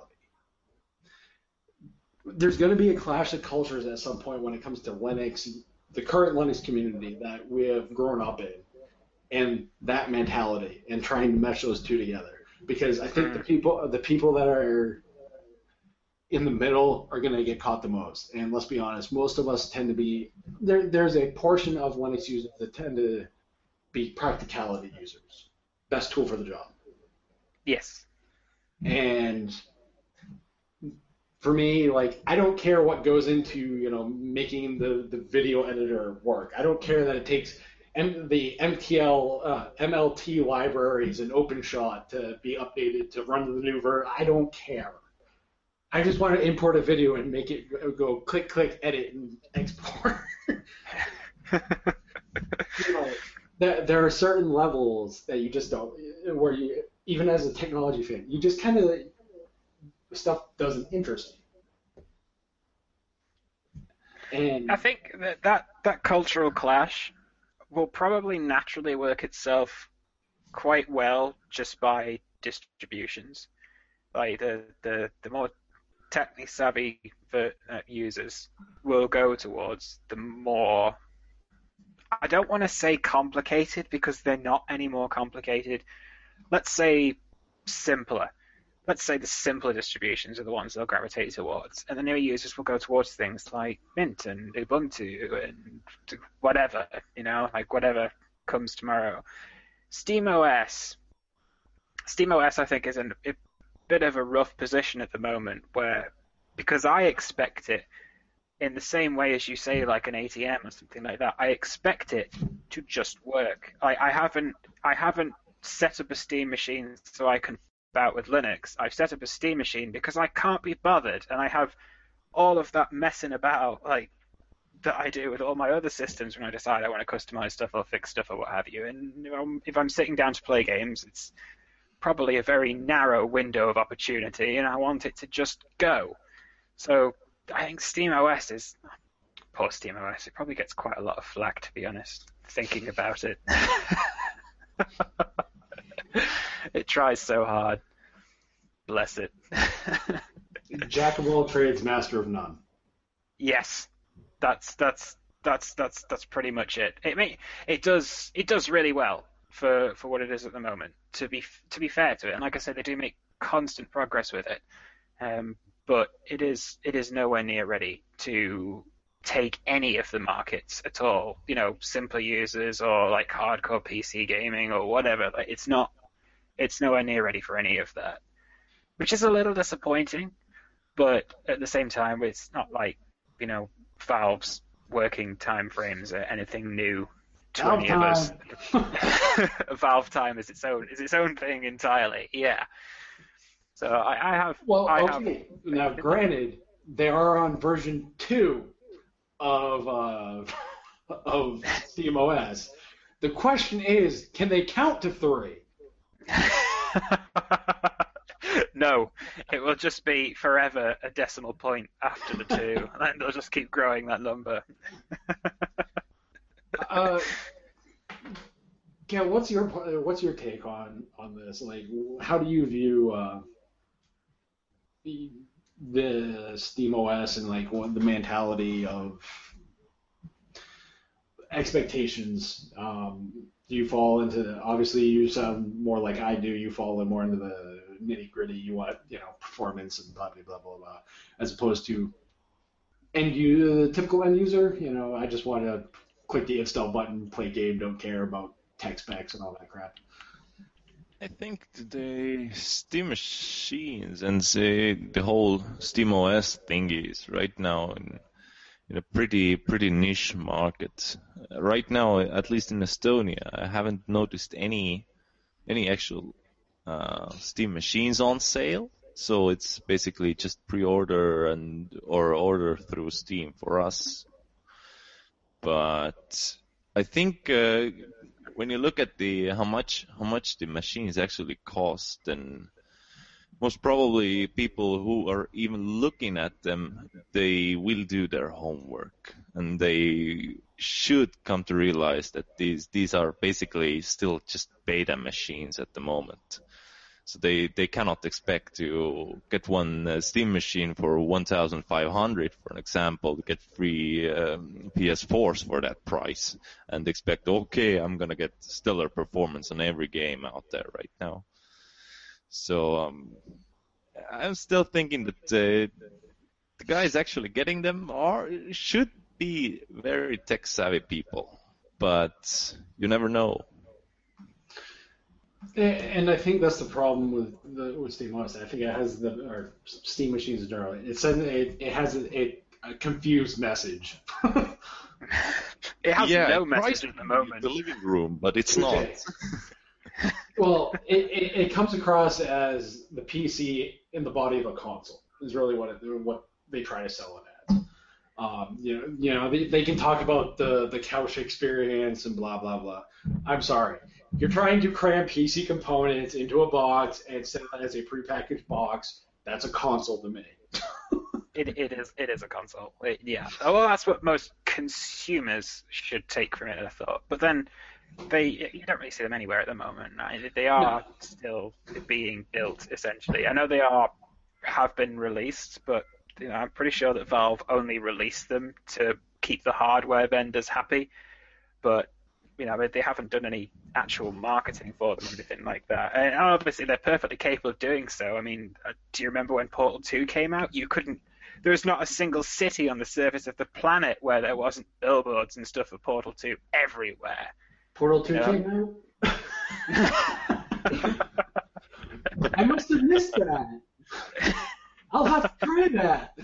There's going to be a clash of cultures at some point when it comes to Linux, the current Linux community that we have grown up in, and that mentality and trying to mesh those two together. Because I think the people the people that are in the middle are going to get caught the most. And let's be honest, most of us tend to be there. There's a portion of Linux users that tend to be practicality users. Best tool for the job. Yes. And for me, like, I don't care what goes into, you know, making the, the video editor work. I don't care that it takes M- the M T L, uh, M L T libraries and OpenShot to be updated to run the new version. I don't care. I just want to import a video and make it go click, click, edit, and export. You know, there, there are certain levels that you just don't, where you, even as a technology fan, you just kind of, stuff doesn't interest you. And I think that, that that cultural clash will probably naturally work itself quite well just by distributions. Like the the, the more technically savvy ver- uh, users will go towards the more, I don't want to say complicated because they're not any more complicated. Let's say simpler. Let's say the simpler distributions are the ones they'll gravitate towards, and the newer users will go towards things like Mint and Ubuntu and whatever, you know, like whatever comes tomorrow. SteamOS, SteamOS, I think, is in a bit of a rough position at the moment, where because I expect it in the same way as you say, like an A T M or something like that. I expect it to just work. I, I haven't, I haven't set up a Steam machine so I can out with Linux. I've set up a Steam machine because I can't be bothered, and I have all of that messing about like that I do with all my other systems when I decide I want to customize stuff or fix stuff or what have you. And you know, if I'm sitting down to play games, it's probably a very narrow window of opportunity, and I want it to just go. So I think SteamOS is poor SteamOS. It probably gets quite a lot of flack, to be honest, thinking about it. It tries so hard. Bless it. Jack of all trades, master of none. Yes, that's that's that's that's that's pretty much it. It may, it does it does really well for, for what it is at the moment. To be to be fair to it, and like I said, they do make constant progress with it. Um, but it is it is nowhere near ready to take any of the markets at all. You know, simpler users or like hardcore P C gaming or whatever. Like, it's not. It's nowhere near ready for any of that, which is a little disappointing, but at the same time, it's not like, you know, Valve's working time frames are anything new to Valve any time. of us. Valve time is its own is its own thing entirely. Yeah. So I, I have. Well, I okay. Have, now, granted, they are on version two of uh, of SteamOS. The question is, can they count to three? No, it will just be forever a decimal point after the two, and they'll just keep growing that number. uh, Ken, what's your what's your take on, on this? Like, how do you view uh, the, the SteamOS and like what the mentality of expectations? Um, do you fall into, obviously you sound more like I do, you fall more into the nitty gritty, you want, you know, performance and blah, blah, blah, blah, blah, as opposed to end you, the typical end user, you know, I just want to click the install button, play game, don't care about tech specs and all that crap. I think the Steam machines and the, the whole SteamOS thingy is right now in in a pretty pretty niche market. Uh, right now, at least in Estonia, I haven't noticed any any actual uh, Steam machines on sale. So it's basically just pre-order and or order through Steam for us. But I think uh, when you look at the how much how much the machines actually cost, and most probably people who are even looking at them, they will do their homework, and they should come to realize that these these are basically still just beta machines at the moment. So they, they cannot expect to get one uh, Steam machine for one thousand five hundred, for an example, to get free um, P S fours for that price, and expect, okay, I'm going to get stellar performance on every game out there right now. So um, I'm still thinking that uh, the guys actually getting them are should be very tech-savvy people, but you never know. And I think that's the problem with the with Steam O S. I think it has the or Steam machines in general. It says it, it has a, a, a confused message. It has yeah, no it message at the moment. The living room, but it's not. Well, it, it, it comes across as the P C in the body of a console. Is really what it, what they try to sell it as. Um, you know, you know, they, they can talk about the the couch experience and blah blah blah. I'm sorry. You're trying to cram P C components into a box and sell it as a prepackaged box. That's a console to me. It it is it is a console. It, yeah. Oh, well, that's what most consumers should take from it, I thought. But then they you don't really see them anywhere at the moment. Right? They are no. still being built essentially. I know they are have been released, but you know, I'm pretty sure that Valve only released them to keep the hardware vendors happy. But you know, they haven't done any actual marketing for them or anything like that. And obviously, they're perfectly capable of doing so. I mean, uh, do you remember when Portal two came out? You couldn't. There was not a single city on the surface of the planet where there wasn't billboards and stuff for Portal two everywhere. Portal two you know? came out? I must have missed that. I'll have to try that.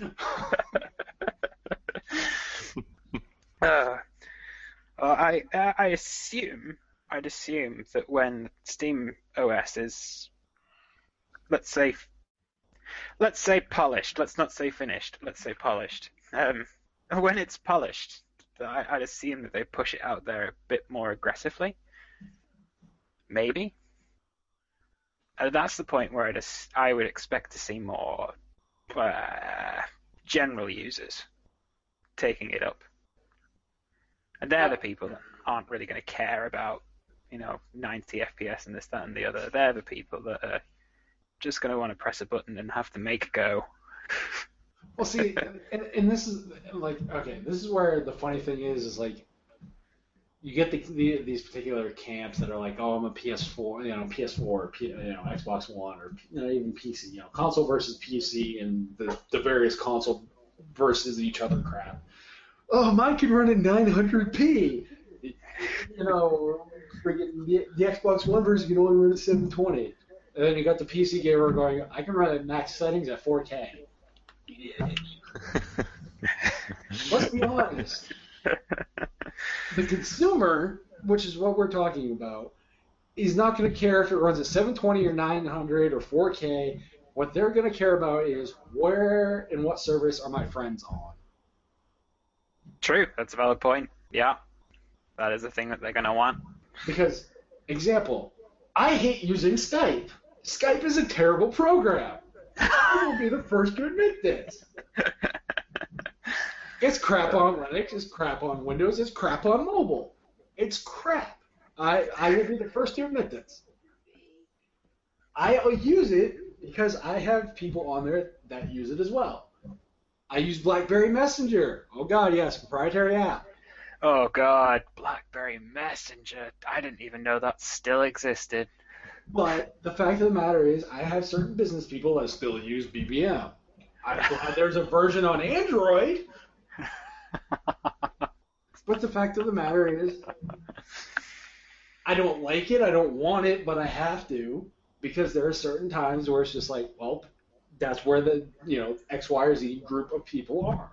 uh, well, I I assume I'd assume that when Steam O S is, let's say, let's say polished. Let's not say finished. Let's say polished. Um, when it's polished, I, I'd assume that they push it out there a bit more aggressively. Maybe. And that's the point where I'd, I would expect to see more uh, general users taking it up. And they're the people that aren't really going to care about, you know, ninety F P S and this, that, and the other. They're the people that are just going to want to press a button and have the make go. Well, see, and, and this is, like, okay, this is where the funny thing is, is, like, you get the, the these particular camps that are like, oh, I'm a P S four, you know, P S four, or P, you know, Xbox One, or you know, even P C, you know, console versus P C, and the, the various console versus each other crap. Oh, mine can run at nine hundred p. You know, the, the Xbox One version can only run at seven twenty. And then you got the P C gamer going, I can run at max settings at four K. Let's be honest. The consumer, which is what we're talking about, is not going to care if it runs at seven twenty or nine hundred or four K. What they're going to care about is where and what service are my friends on. True, that's a valid point. Yeah, that is the thing that they're going to want. Because, example, I hate using Skype. Skype is a terrible program. I will be the first to admit this. It's crap on Linux, it's crap on Windows, it's crap on mobile. It's crap. I, I will be the first to admit this. I use it because I have people on there that use it as well. I use BlackBerry Messenger. Oh God, yes, proprietary app. Oh God, BlackBerry Messenger. I didn't even know that still existed. But the fact of the matter is, I have certain business people that still use B B M. I'm glad there's a version on Android. But the fact of the matter is, I don't like it, I don't want it, but I have to, because there are certain times where it's just like, well, that's where the, you know, X, Y, or Z group of people are.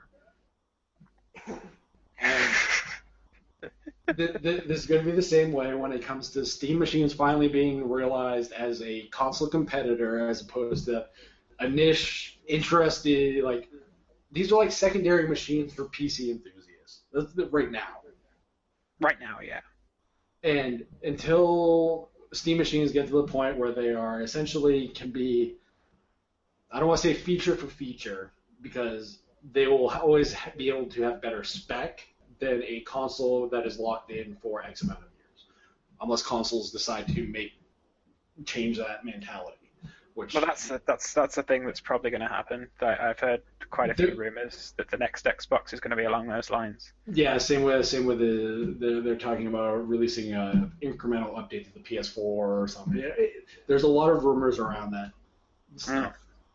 And th- th- this is going to be the same way when it comes to Steam machines finally being realized as a console competitor as opposed to a niche, interested, like, these are like secondary machines for P C enthusiasts. That's the, right now. Right now, yeah. And until Steam machines get to the point where they are essentially can be, I don't want to say feature for feature, because they will always be able to have better spec than a console that is locked in for X amount of years, unless consoles decide to make change that mentality. Which Well, that's a, that's that's a thing that's probably going to happen. I- I've heard quite a few There- rumors that the next Xbox is going to be along those lines. yeah, same with same with the they're, they're talking about releasing an incremental update to the P S four or something. It- it- there's a lot of rumors around that stuff.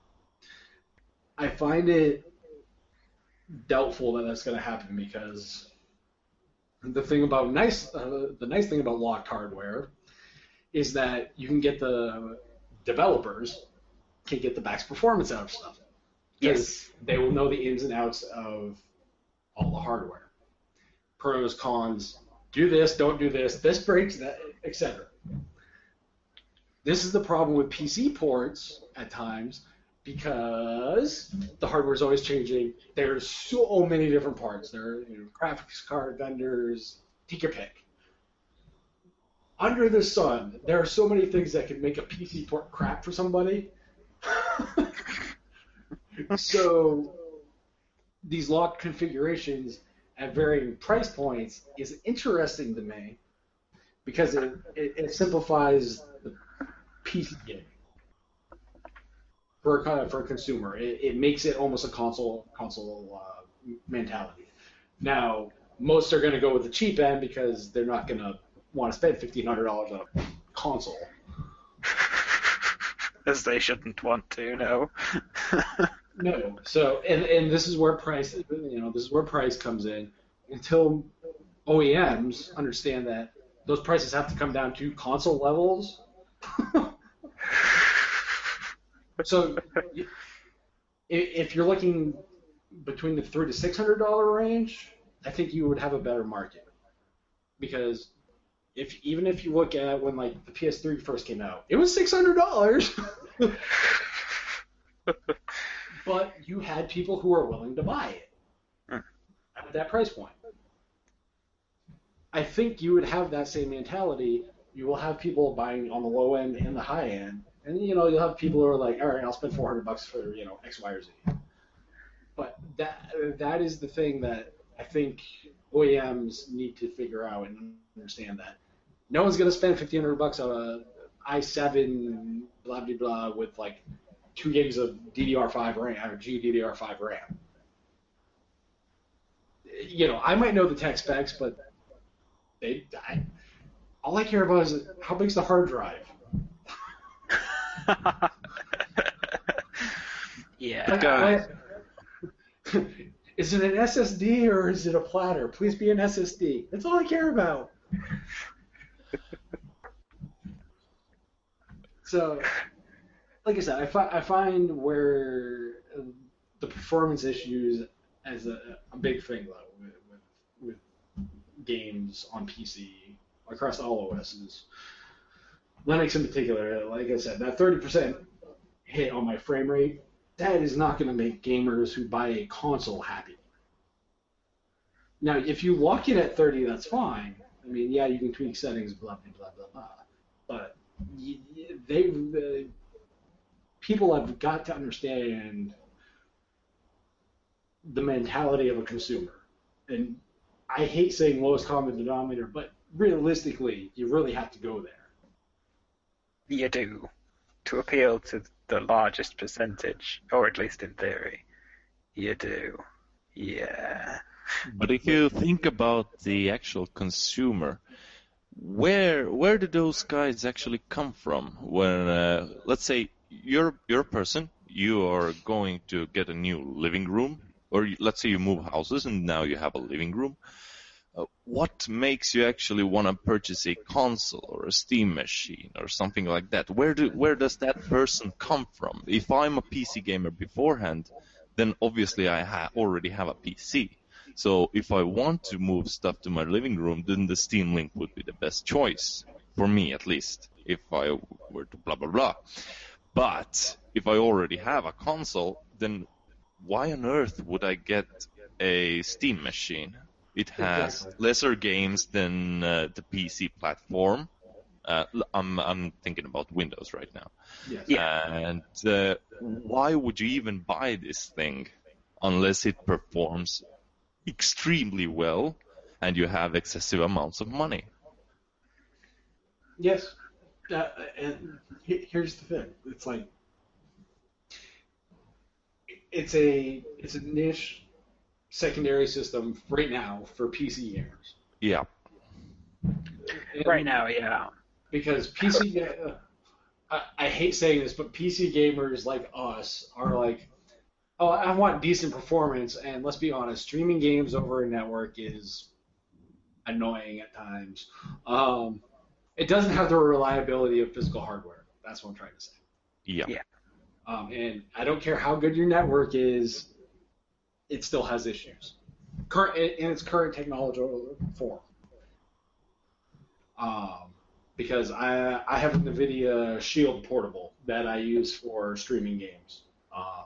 I find it doubtful that that's going to happen because the thing about nice uh, the nice thing about locked hardware is that you can get the developers can get the max performance out of stuff. Because they will know the ins and outs of all the hardware. Pros, cons, do this, don't do this, this breaks, that, et cetera. This is the problem with P C ports at times because the hardware is always changing. There's so many different parts. There are you know, graphics card vendors, take your pick. Under the sun, there are so many things that can make a P C port crap for somebody. So these locked configurations at varying price points is interesting to me because it, it, it simplifies the P C game for a kind of for a consumer. It, it makes it almost a console console uh, mentality. Now most are going to go with the cheap end because they're not going to want to spend fifteen hundred dollars on a console. As they shouldn't want to, no. No. So, and, and this is where price, you know, this is where price comes in. Until O E Ms understand that those prices have to come down to console levels. So, if, if you're looking between the three to six hundred dollar range, I think you would have a better market. Because if even if you look at when like the P S three first came out, it was six hundred dollars. But you had people who were willing to buy it at that price point. I think you would have that same mentality. You will have people buying on the low end and the high end, and you know you'll have people who are like, all right, I'll spend four hundred bucks for you know X, Y, or Z. But that that is the thing that I think O E Ms need to figure out and understand that no one's going to spend fifteen hundred bucks on a i seven blah blah blah with like two gigs of D D R five RAM or G D D R five RAM. You know, I might know the tech specs, but they, I, all I care about is how big's the hard drive. Yeah. Like, I- is it an S S D or is it a platter? Please be an S S D. That's all I care about. So, like I said, I, fi- I find where uh, the performance issues as a, a big thing though with, with, with games on P C across all O Ss. Linux in particular, like I said, that thirty percent hit on my frame rate, that is not going to make gamers who buy a console happy. Now, if you lock it at thirty, that's fine. I mean, yeah, you can tweak settings, blah, blah, blah, blah, blah. But y- y- they, uh, people have got to understand the mentality of a consumer. And I hate saying lowest common denominator, but realistically, you really have to go there. You do. To appeal to the largest percentage, or at least in theory. You do. Yeah. But if you think about the actual consumer, where where do those guys actually come from? When uh, let's say you're you're a person, you are going to get a new living room, or you, let's say you move houses and now you have a living room. Uh, what makes you actually want to purchase a console or a Steam machine or something like that? Where do where does that person come from? If I'm a P C gamer beforehand, then obviously I ha- already have a P C. So if I want to move stuff to my living room, then the Steam Link would be the best choice, for me at least, if I were to blah blah blah. But if I already have a console, then why on earth would I get a Steam machine? It has Exactly. lesser games than uh, the P C platform. Uh, I'm I'm thinking about Windows right now. Yes. Yeah. And uh, why would you even buy this thing unless it performs extremely well and you have excessive amounts of money? Yes. Uh, and he- here's the thing. It's like it's a it's a niche secondary system right now for P C gamers. Yeah. And Right now, yeah. because P C, ga- uh, I, I hate saying this, but P C gamers like us are like, oh, I want decent performance, and let's be honest, streaming games over a network is annoying at times. Um, it doesn't have the reliability of physical hardware. That's what I'm trying to say. Yeah. Yeah. Um, and I don't care how good your network is, it still has issues. Current in its current technological form. Um, because I I have a NVIDIA Shield portable that I use for streaming games. Um,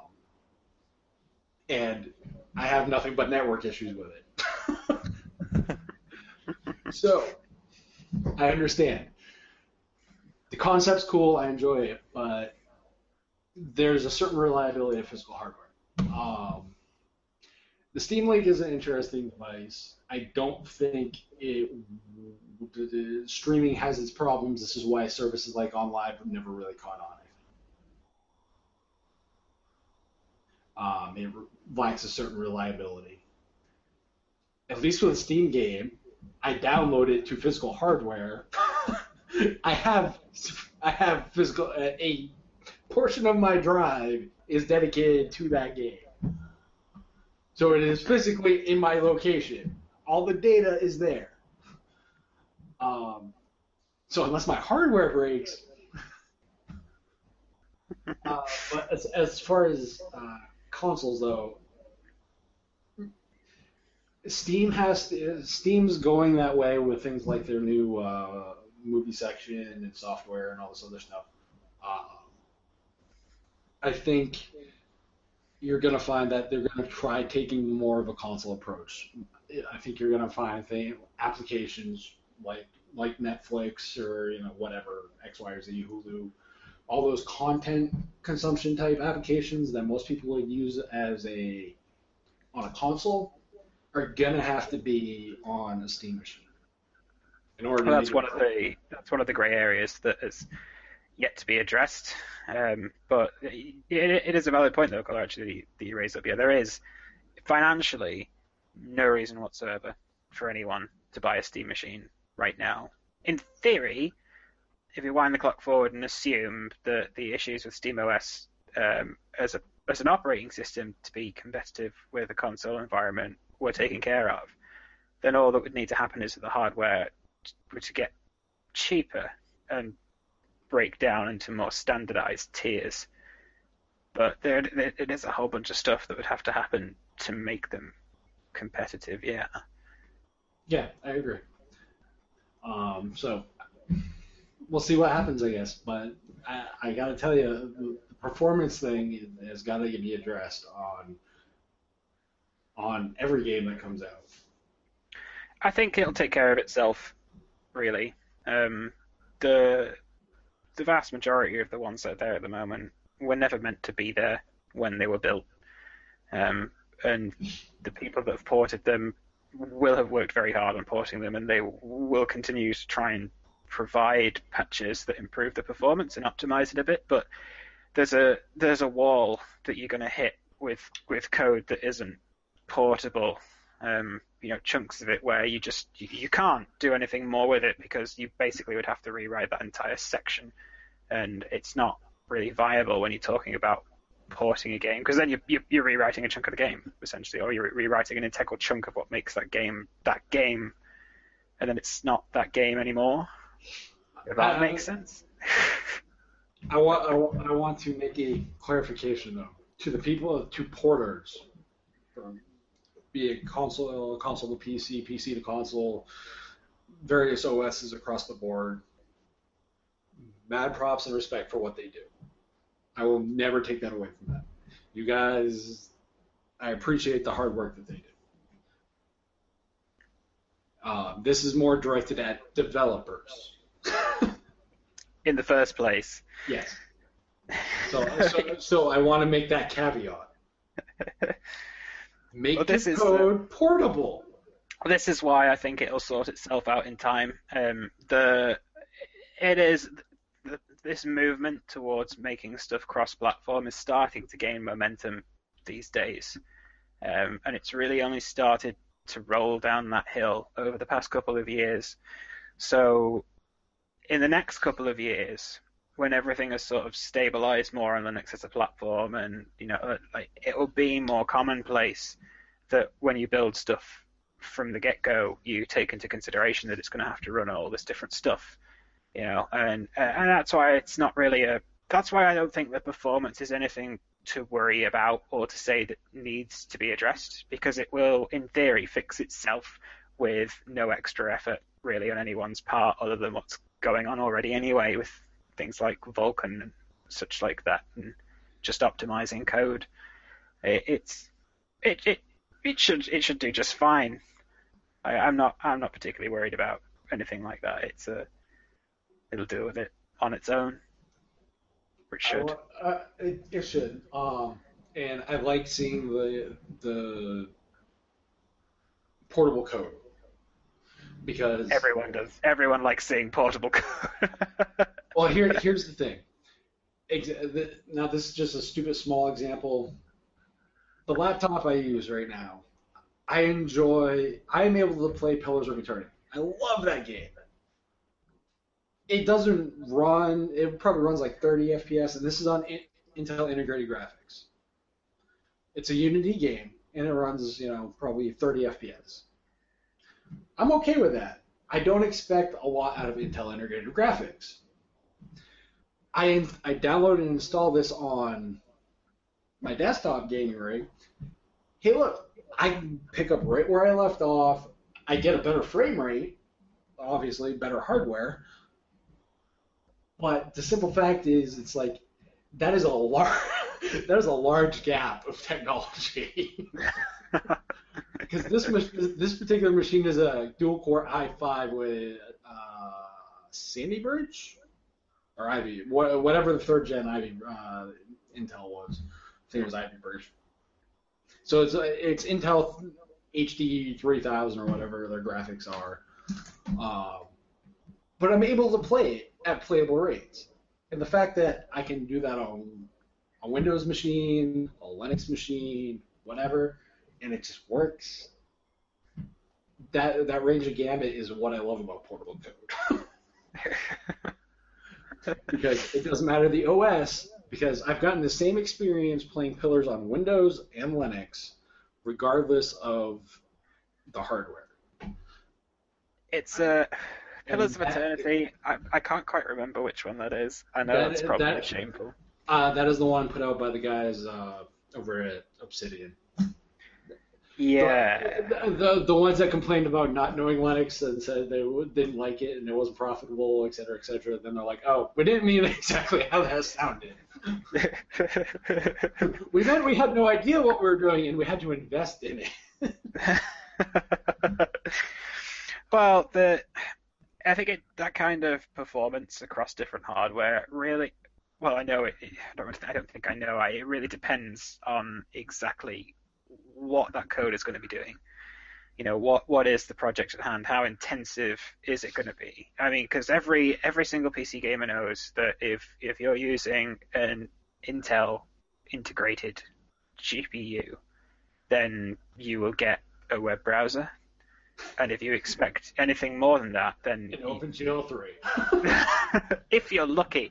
and I have nothing but network issues with it. So, I understand. The concept's cool, I enjoy it, but there's a certain reliability of physical hardware. Um, the Steam Link is an interesting device. I don't think it the, the streaming has its problems. This is why services like OnLive have never really caught on. Um, it lacks a certain reliability. At least with a Steam game, I download it to physical hardware. I have I have physical uh, a portion of my drive is dedicated to that game. So it is physically in my location. All the data is there. Um, so unless my hardware breaks, uh, but as, as far as uh, consoles though, Steam has Steam's going that way with things like their new uh, movie section and software and all this other stuff. Uh, I think you're going to find that they're going to try taking more of a console approach. I think you're going to find things, applications like like Netflix or you know whatever X, Y, or Z, Hulu, all those content consumption type applications that most people would use as a on a console are going to have to be on a Steam machine. In order Well, to that's make one it of the that's one of the grey areas that is yet to be addressed. Um, but it, it is a valid point, though, Color, actually, that you raised up here. There is financially no reason whatsoever for anyone to buy a Steam machine right now. In theory, if you wind the clock forward and assume that the issues with SteamOS um, as a as an operating system to be competitive with a console environment were taken care of, then all that would need to happen is that the hardware were to get cheaper and break down into more standardized tiers. But there, there it is a whole bunch of stuff that would have to happen to make them competitive. Yeah. Yeah, I agree. Um, so we'll see what happens, I guess. But I, I got to tell you, the performance thing has got to be addressed on on every game that comes out. I think it'll take care of itself, really. Um, the the vast majority of the ones that are there at the moment were never meant to be there when they were built. Um, and the people that have ported them will have worked very hard on porting them, and they will continue to try and provide patches that improve the performance and optimize it a bit. But there's a there's a wall that you're going to hit with with code that isn't portable. Um, you know, chunks of it where you just you, you can't do anything more with it because you basically would have to rewrite that entire section, and it's not really viable when you're talking about porting a game, because then you're, you're, you're rewriting a chunk of the game essentially, or you're rewriting an integral chunk of what makes that game that game, and then it's not that game anymore. If that Uh, makes sense. I want I, wa- I want to make a clarification though to the people to porters, from be it console console to P C, P C to console, various O Ss across the board. Mad props and respect for what they do. I will never take that away from them. You guys, I appreciate the hard work that they do. Uh, this is more directed at developers. In the first place. Yes. So, so, so I want to make that caveat. Make Well, this your is, code portable. This is why I think it'll sort itself out in time. Um, the it is th- this movement towards making stuff cross-platform is starting to gain momentum these days, um, and it's really only started to roll down that hill over the past couple of years. So in the next couple of years, when everything has sort of stabilized more on Linux as a platform, and you know, like, it will be more commonplace that when you build stuff from the get-go, you take into consideration that it's going to have to run all this different stuff, you know, and and that's why it's not really a. That's why I don't think the performance is anything to worry about or to say that needs to be addressed, because it will, in theory, fix itself with no extra effort really on anyone's part, other than what's going on already anyway with things like Vulkan and such like that, and just optimizing code. It, it's it, it it should it should do just fine. I, I'm not I'm not particularly worried about anything like that. It's a it'll deal with it on its own. Or it should. I, uh, it, it should. Um, and I like seeing the the portable code, because Everyone does. Everyone likes seeing portable code. well, here here's the thing. Ex- the, now this is just a stupid small example. The laptop I use right now, I enjoy. I am able to play Pillars of Eternity. I love that game. It doesn't run. It probably runs like thirty F P S, and this is on in, Intel integrated graphics. It's a Unity game, and it runs, you know, probably thirty F P S. I'm okay with that. I don't expect a lot out of Intel integrated graphics. I I downloaded and installed this on my desktop gaming rig. Hey, look, I can pick up right where I left off. I get a better frame rate, obviously better hardware. But the simple fact is, it's like that is a large that is a large gap of technology. Because this this particular machine is a dual core i five with uh, Sandy Bridge or Ivy, whatever the third gen Ivy uh, Intel was. I think it was Ivy Bridge. So it's it's Intel H D three thousand or whatever their graphics are. Um, but I'm able to play it at playable rates, and the fact that I can do that on a Windows machine, a Linux machine, whatever, and it just works. That that range of gamut is what I love about portable code. Because it doesn't matter the O S, because I've gotten the same experience playing Pillars on Windows and Linux, regardless of the hardware. It's uh, Pillars of Eternity. I, I can't quite remember which one that is. I know That- it's probably that- shameful. Uh, that is the one put out by the guys uh, over at Obsidian. Yeah. The, the the ones that complained about not knowing Linux and said they w- didn't like it and it wasn't profitable, et cetera, et cetera. Then they're like, oh, we didn't mean exactly how that sounded. We meant we had no idea what we were doing and we had to invest in it. Well, the I think it, that kind of performance across different hardware really. Well, I know it. I don't. I don't think I know. I, it really depends on exactly what that code is going to be doing. You know, what what is the project at hand? How intensive is it going to be? I mean, because every every single P C gamer knows that if if you're using an Intel integrated G P U, then you will get a web browser. And if you expect anything more than that, then In OpenGL three. if you're lucky.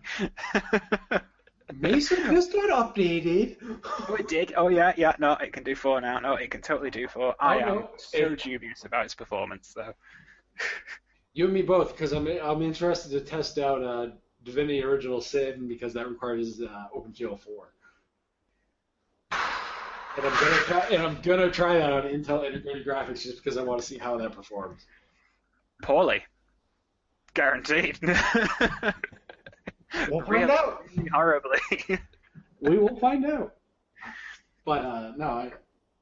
Mason just got updated. Oh, it did. Oh, yeah, yeah. No, it can do four now. No, it can totally do four. I Oh, am no. so It- dubious about its performance, though. You and me both, because I'm I'm interested to test out uh, Divinity Original Sin because that requires uh, OpenGL four. And I'm gonna try, and I'm gonna try that on Intel integrated graphics just because I want to see how that performs. Poorly. Guaranteed. We'll find Really out. horribly. We will find out. But uh, no, I,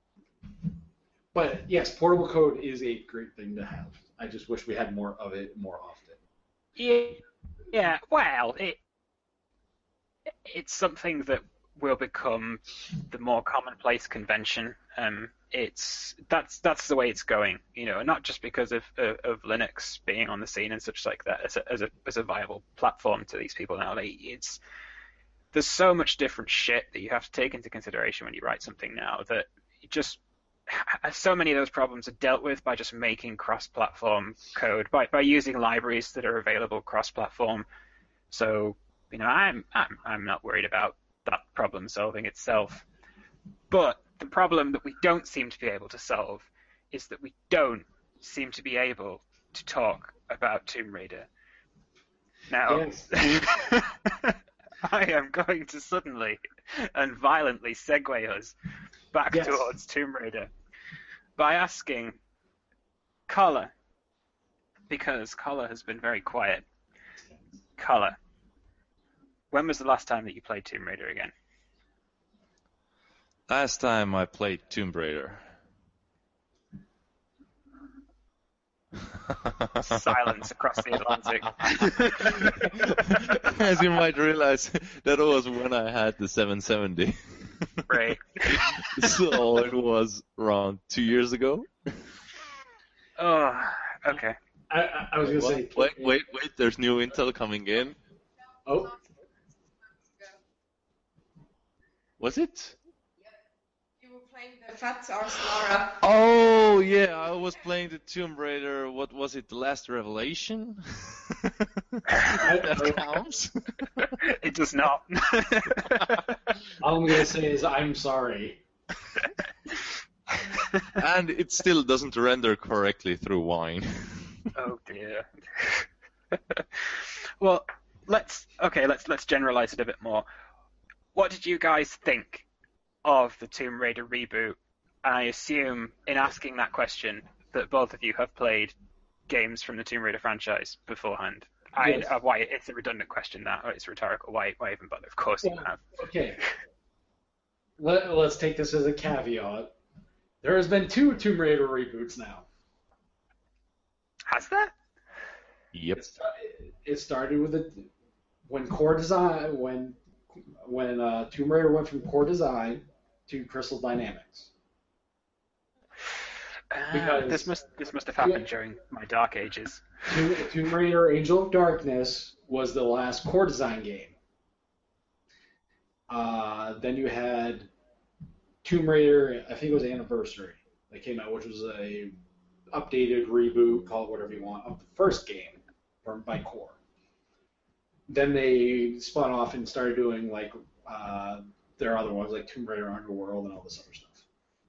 but yes, portable code is a great thing to have. I just wish we had more of it more often. Yeah, yeah. Well, it it's something that will become the more commonplace convention. Um, it's that's that's the way it's going, you know, not just because of, of of Linux being on the scene and such like that as a as a as a viable platform to these people now. They, it's there's so much different shit that you have to take into consideration when you write something now that you just so many of those problems are dealt with by just making cross-platform code, by by using libraries that are available cross-platform. So, you know, I'm I'm I'm not worried about that problem solving itself. But the problem that we don't seem to be able to solve is that we don't seem to be able to talk about Tomb Raider. Now, Yes. I am going to suddenly and violently segue us back Yes. towards Tomb Raider by asking Collar, because Collar has been very quiet. Collar, when was the last time that you played Tomb Raider again? Last time I played Tomb Raider. Silence across the Atlantic. As you might realize, that was when I had the seven seventy. Right. So it was around two years ago. Oh, okay. I, I, I was gonna say. Wait, wait, wait! There's new intel coming in. Oh, Was it? You were playing the Fat Ars Lara. Oh yeah, I was playing the Tomb Raider. What was it? The Last Revelation? That counts. It does not. all I'm gonna say is I'm sorry. And it still doesn't render correctly through Wine. Oh dear. Well, let's okay. Let's let's generalize it a bit more. What did you guys think of the Tomb Raider reboot? And I assume, in asking that question, that both of you have played games from the Tomb Raider franchise beforehand. Yes. I, uh, why it's a redundant question that, or it's rhetorical. Why why even bother? Of course you Well, have. Okay. Let, let's take this as a caveat. There has been two Tomb Raider reboots now. Has there? Yep. It, sta- it started with a, when core design when when uh, Tomb Raider went from core design to Crystal Dynamics. Ah, Because- this must this must have happened Yeah. during my dark ages. Tomb, Tomb Raider Angel of Darkness was the last core design game. Uh, then you had Tomb Raider, I think it was Anniversary, that came out, which was a updated reboot, call it whatever you want, of the first game from by Core. Then they spun off and started doing like uh, their other ones, like Tomb Raider Underworld and all this other stuff.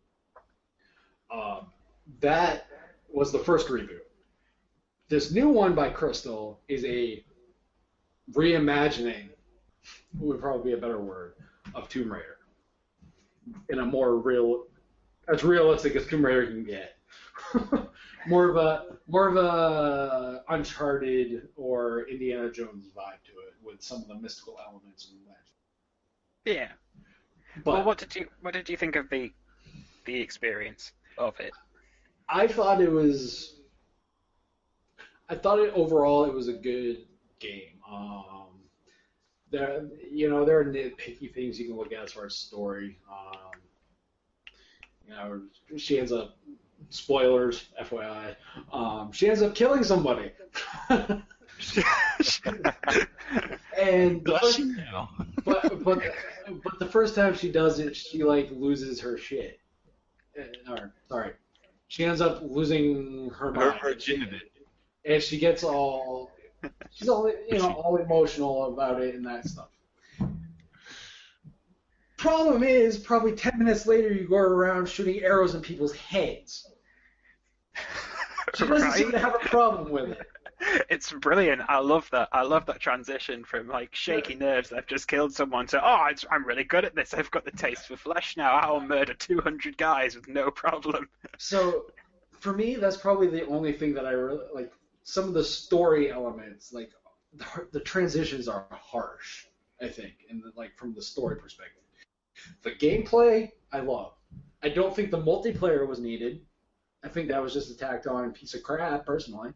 Um, that was the first reboot. This new one by Crystal is a reimagining, would probably be a better word, of Tomb Raider. In a more real, as realistic as Tomb Raider can get. more of a more of a Uncharted or Indiana Jones vibe to it, with some of the mystical elements and magic. Yeah. But Well, what did you what did you think of the the experience of it? I thought it was. I thought it overall it was a good game. Um, there, you know, there are nitpicky things you can look at as far as story. Um, you know, she ends up spoilers, F Y I. Um, she ends up killing somebody. And the Does first, she now? but but but the first time she does it, she like loses her shit. Uh, Or sorry, she ends up losing her Her mind. virginity. And she gets all, she's all, you know, all emotional about it and that stuff. Problem is, probably ten minutes later, you go around shooting arrows in people's heads. She doesn't seem to have a problem with it. It's brilliant. I love that. I love that transition from like shaky nerves. I've just killed someone to oh, it's, I'm really good at this. I've got the taste for flesh now. I'll murder two hundred guys with no problem. So, for me, that's probably the only thing that I really like. Some of the story elements, like the, the transitions, are harsh. I think, and like from the story perspective, the gameplay I love. I don't think the multiplayer was needed. I think that was just a tacked on piece of crap, personally.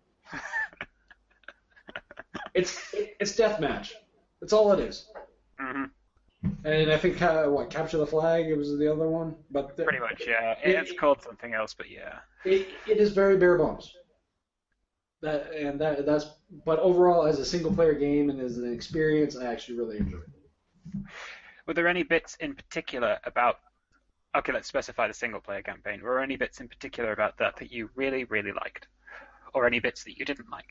It's it's deathmatch. That's all it is. hmm And I think uh, what Capture the Flag, it was the other one, but the, Pretty much, yeah. It- It's called something else, but yeah. It, it is very bare bones. That and that that's but overall as a single player game and as an experience, I actually really enjoyed it. Were there any bits in particular about? Okay, let's specify the single-player campaign. Were there any bits in particular about that that you really, really liked, or any bits that you didn't like?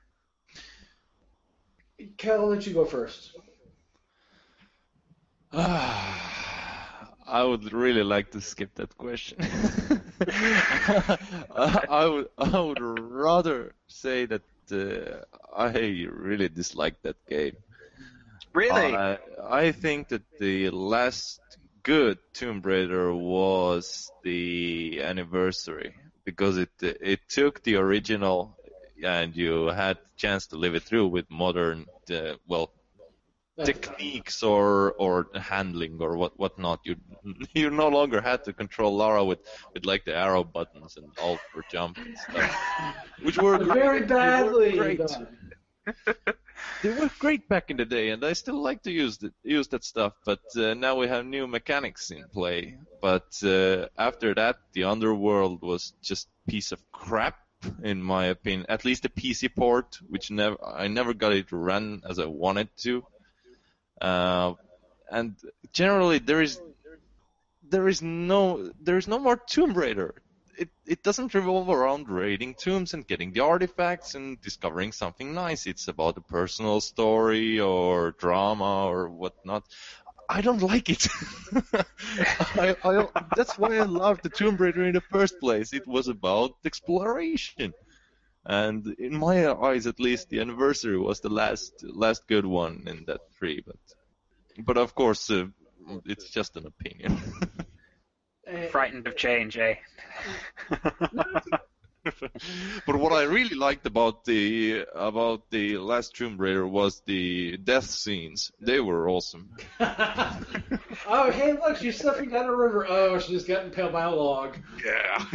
Cal, I'll let you go first. I would really like to skip that question. I, I would I would rather say that uh, I really disliked that game. Really? Uh, I think that the last good Tomb Raider was the Anniversary, because it it took the original and you had the chance to live it through with modern, uh, well, techniques or or handling or what whatnot. You you no longer had to control Lara with, with like the arrow buttons and alt for jump and stuff, which were very great. badly They were great. done. They were great back in the day, and I still like to use the, use that stuff. But uh, now we have new mechanics in play. But uh, after that, the Underworld was just a piece of crap, in my opinion. At least the P C port, which never I never got it to run as I wanted to. Uh, and generally, there is there is no there is no more Tomb Raider. It it doesn't revolve around raiding tombs and getting the artifacts and discovering something nice. It's about a personal story or drama or whatnot. I don't like it. I, I, that's why I loved the Tomb Raider in the first place. It was about exploration. And in my eyes, at least, the Anniversary was the last last good one in that tree. But but of course, uh, it's just an opinion. Frightened of change, eh? But what I really liked about the about the last Tomb Raider was the death scenes. They were awesome. Oh, hey, look, she's slipping down a river. Oh, she just got impaled by a log. Yeah.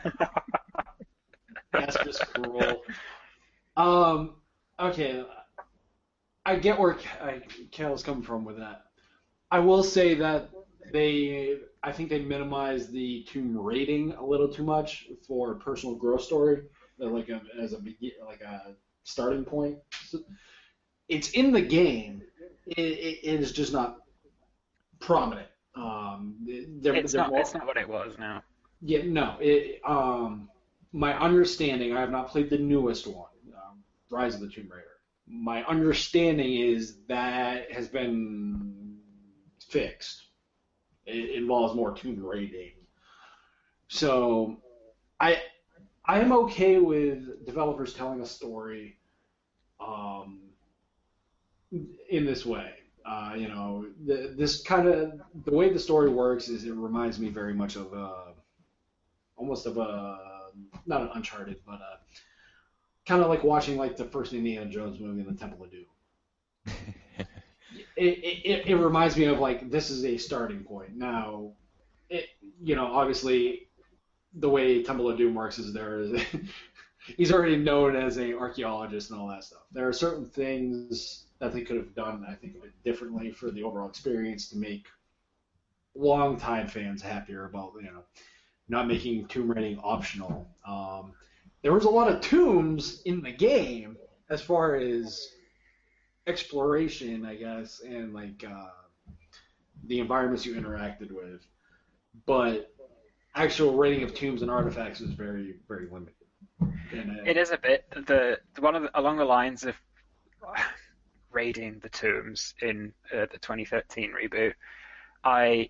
That's just cruel. Um, okay, I get where Cal's coming from with that. I will say that they, I think they minimize the tomb raiding a little too much for personal growth story, like a, as a like a starting point. So it's in the game. It, it, it is just not prominent. Um, they're, it's they're not. more, It's not what it was now. Yeah, no. It, um, my understanding, I have not played the newest one, um, Rise of the Tomb Raider. My understanding is that has been fixed. It involves more tomb raiding. So I I am okay with developers telling a story um, in this way. Uh, you know, the, this kind of the way the story works is it reminds me very much of a, almost of a not an Uncharted, but a, kind of like watching like the first Indiana Jones movie in the Temple of Doom. It, it, it reminds me of like this is a starting point. Now, it, you know, obviously the way Temple of Doom works is there is he's already known as an archaeologist and all that stuff. There are certain things that they could have done, I think, a bit differently for the overall experience to make longtime fans happier about, you know, not making tomb raiding optional. Um, there was a lot of tombs in the game as far as exploration, I guess, and like uh, the environments you interacted with, but actual raiding of tombs and artifacts was very, very limited. And, uh, It is a bit the, the one of the, along the lines of raiding the tombs in uh, the twenty thirteen reboot. I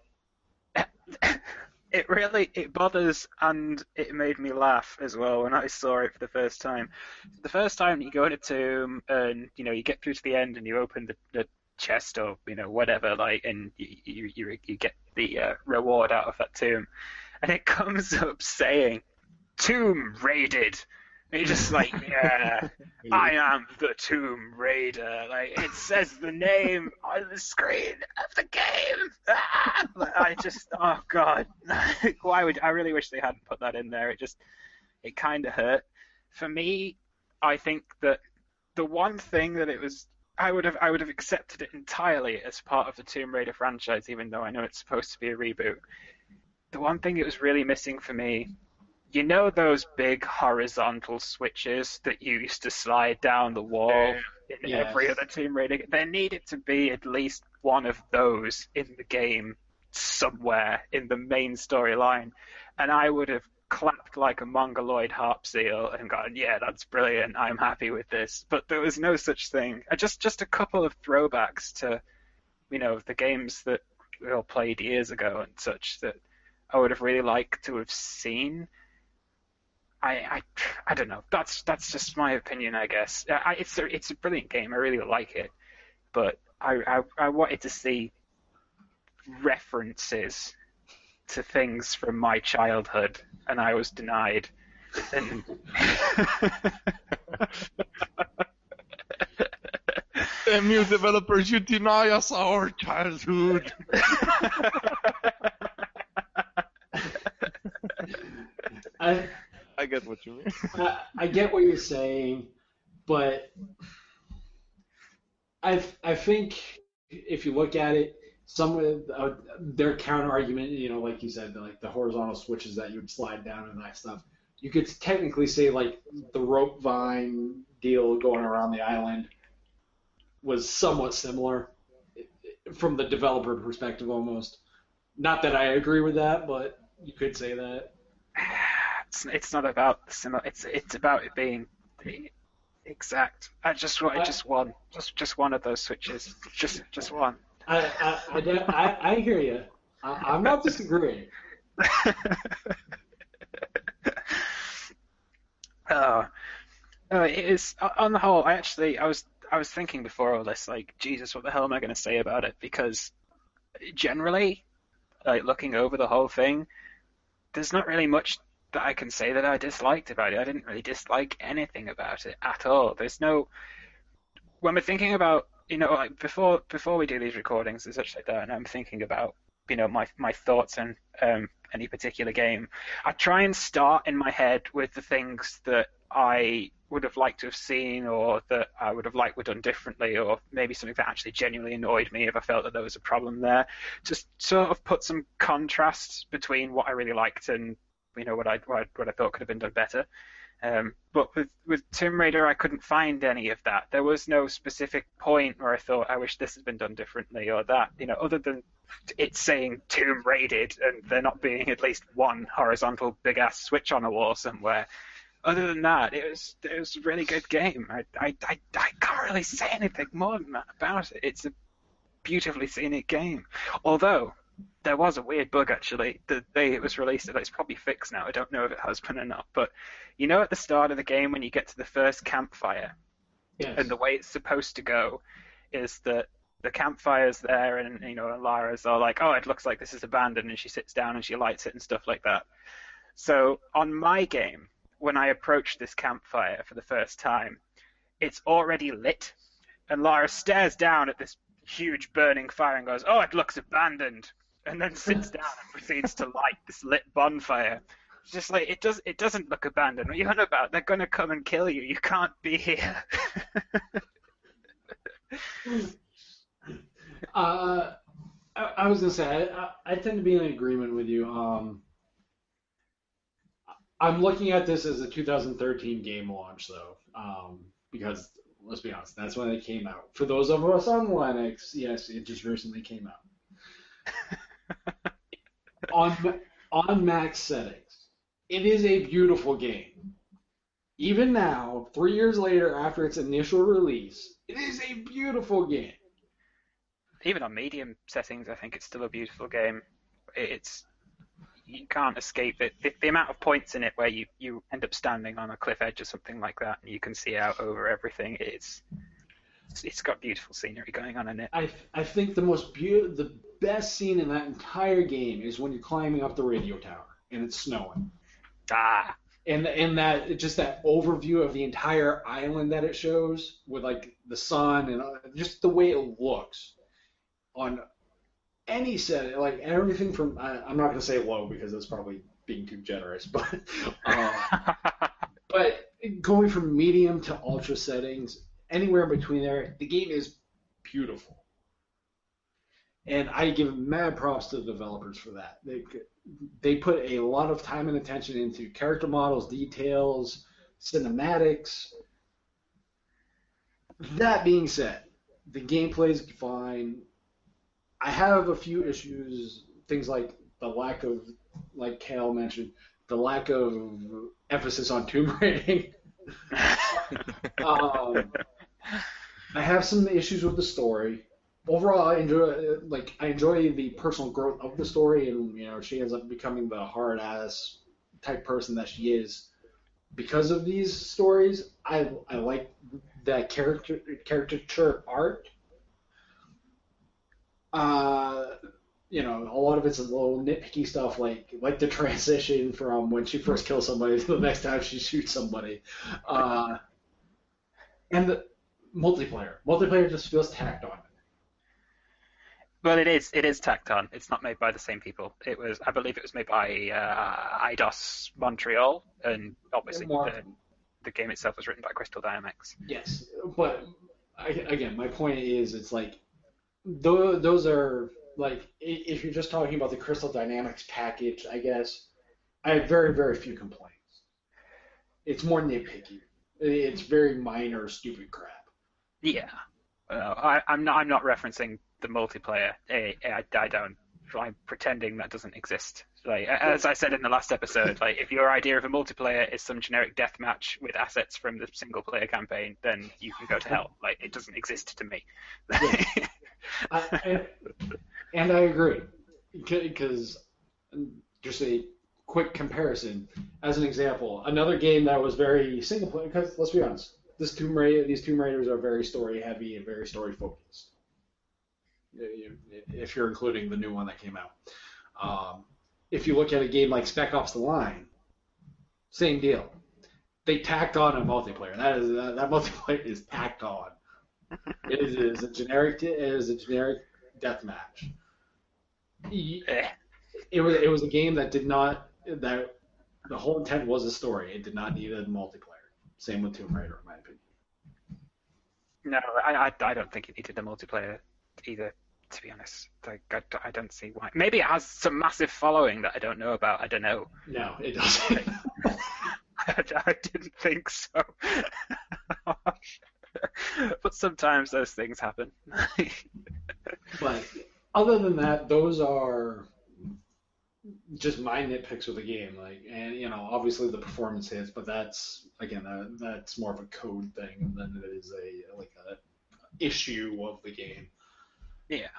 it really it bothers and it made me laugh as well when I saw it for the first time. The first time you go in a tomb and you know you get through to the end and you open the, the chest or you know whatever like and you you you, you get the uh, reward out of that tomb, and it comes up saying "Tomb raided." And you're just like, yeah, I am the Tomb Raider. Like it says the name on the screen of the game. Ah! Like, I just, oh god, why would I really wish they hadn't put that in there? It just, it kind of hurt. For me, I think that the one thing that it was, I would have, I would have accepted it entirely as part of the Tomb Raider franchise, even though I know it's supposed to be a reboot. The one thing it was really missing for me. You know those big horizontal switches that you used to slide down the wall in Yes. every other Tomb Raider? There needed to be at least one of those in the game somewhere in the main storyline, and I would have clapped like a mongoloid harp seal and gone, yeah, that's brilliant, I'm happy with this. But there was no such thing. Uh, Just just a couple of throwbacks to, you know, the games that we all played years ago and such that I would have really liked to have seen. I, I, I don't know. That's that's just my opinion, I guess. I, it's a it's a brilliant game. I really like it, but I, I I wanted to see references to things from my childhood, and I was denied. And Damn you developers, you deny us our childhood. I, I get what you mean. I I get what you're saying, but I I think if you look at it, some of uh, their counter argument, you know, like you said, like the horizontal switches that you would slide down and that stuff, you could technically say like the rope vine deal going around the island was somewhat similar from the developer perspective almost. Not that I agree with that, but you could say that. it's it's not about the similar. It's it's about it being the exact. I just wanted just one, just just one of those switches, just just one. I I, I, de- I, I hear you. I, I'm not disagreeing. Oh, no, it is on the whole. I actually, I was, I was thinking before all this, like, Jesus, what the hell am I going to say about it? Because generally, like looking over the whole thing, there's not really much that I can say that I disliked about it. I didn't really dislike anything about it at all. There's no. When we're thinking about, you know, like before before we do these recordings and such like that, and I'm thinking about, you know, my my thoughts on um, any particular game, I try and start in my head with the things that I would have liked to have seen, or that I would have liked were done differently, or maybe something that actually genuinely annoyed me if I felt that there was a problem there. Just sort of put some contrast between what I really liked and, you know, what I what I, what I thought could have been done better. Um, but with, with Tomb Raider, I couldn't find any of that. There was no specific point where I thought, I wish this had been done differently, or that, you know, other than it saying Tomb Raided and there not being at least one horizontal big-ass switch on a wall somewhere. Other than that, it was it was a really good game. I, I, I, I can't really say anything more than that about it. It's a beautifully scenic game. Although, there was a weird bug, actually. The day it was released, it's probably fixed now. I don't know if it has been or not. But you know at the start of the game when you get to the first campfire, Yes. and the way it's supposed to go is that the campfire's there, and, you know, and Lara's all like, oh, it looks like this is abandoned, and she sits down and she lights it and stuff like that. So on my game, when I approach this campfire for the first time, it's already lit, and Lara stares down at this huge burning fire and goes, oh, it looks abandoned, and then sits down and proceeds to light this lit bonfire. It's just like, it does it doesn't look abandoned. What are you on about? They're going to come and kill you. You can't be here. uh, I, I was gonna say I, I tend to be in agreement with you. Um, I'm looking at this as a two thousand thirteen game launch, though, um, because let's be honest, that's when it came out. For those of us on Linux, yes, it just recently came out. on on max settings, it is a beautiful game. Even now, three years later after its initial release, it is a beautiful game. Even on medium settings, I think it's still a beautiful game. It's you can't escape it. The, the amount of points in it where you, you end up standing on a cliff edge or something like that, and you can see out over everything. It's it's got beautiful scenery going on in it. I I think the most beau- the best scene in that entire game is when you're climbing up the radio tower and it's snowing. Ah, And and that just that overview of the entire island that it shows with like the sun and uh, just the way it looks on any set, like everything from I, I'm not gonna say low because that's probably being too generous, but uh, but going from medium to ultra settings, anywhere in between there, the game is beautiful. And I give mad props to the developers for that. They they put a lot of time and attention into character models, details, cinematics. That being said, the gameplay is fine. I have a few issues, things like the lack of, like Kale mentioned, the lack of emphasis on tomb raiding. um, I have some issues with the story. Overall, I enjoy like I enjoy the personal growth of the story, and you know she ends up becoming the hard ass type person that she is because of these stories. I I like that character caricature art. Uh, you know, a lot of it's a little nitpicky stuff, like like the transition from when she first kills somebody to the next time she shoots somebody, uh, and the multiplayer. Multiplayer just feels tacked on. Well, it is. It is tacked on. It's not made by the same people. It was, I believe, it was made by uh, Eidos Montreal, and obviously More- the, the game itself was written by Crystal Dynamics. Yes, but I, again, my point is, it's like those, those are like i- if you're just talking about the Crystal Dynamics package, I guess I have very very few complaints. It's more nitpicky. It's very minor, stupid crap. Yeah, uh, I, I'm not. I'm not referencing the multiplayer. I, I, I don't. I'm pretending that doesn't exist. Like as I said in the last episode, like if your idea of a multiplayer is some generic deathmatch with assets from the single player campaign, then you can go to hell. Like it doesn't exist to me. Yeah. I, I, and I agree, because just a quick comparison, as an example, another game that was very single player. Because let's be honest, this Tomb Raider, these Tomb Raiders are very story heavy and very story focused. If you're including the new one that came out, um, if you look at a game like Spec Ops: The Line, same deal. They tacked on a multiplayer. That is that, that multiplayer is tacked on. It is, it is a generic. It is a generic deathmatch. Eh. It was it was a game that did not that the whole intent was a story. It did not need a multiplayer. Same with Tomb Raider, in my opinion. No, I, I, I don't think it needed a multiplayer either. To be honest, like I, I don't see why. Maybe it has some massive following that I don't know about. I don't know. No, it doesn't. I, I didn't think so. But sometimes those things happen. But other than that, those are just my nitpicks with the game. Like, and you know, obviously the performance hits, but that's again, that, that's more of a code thing than it is a like a issue of the game. Yeah.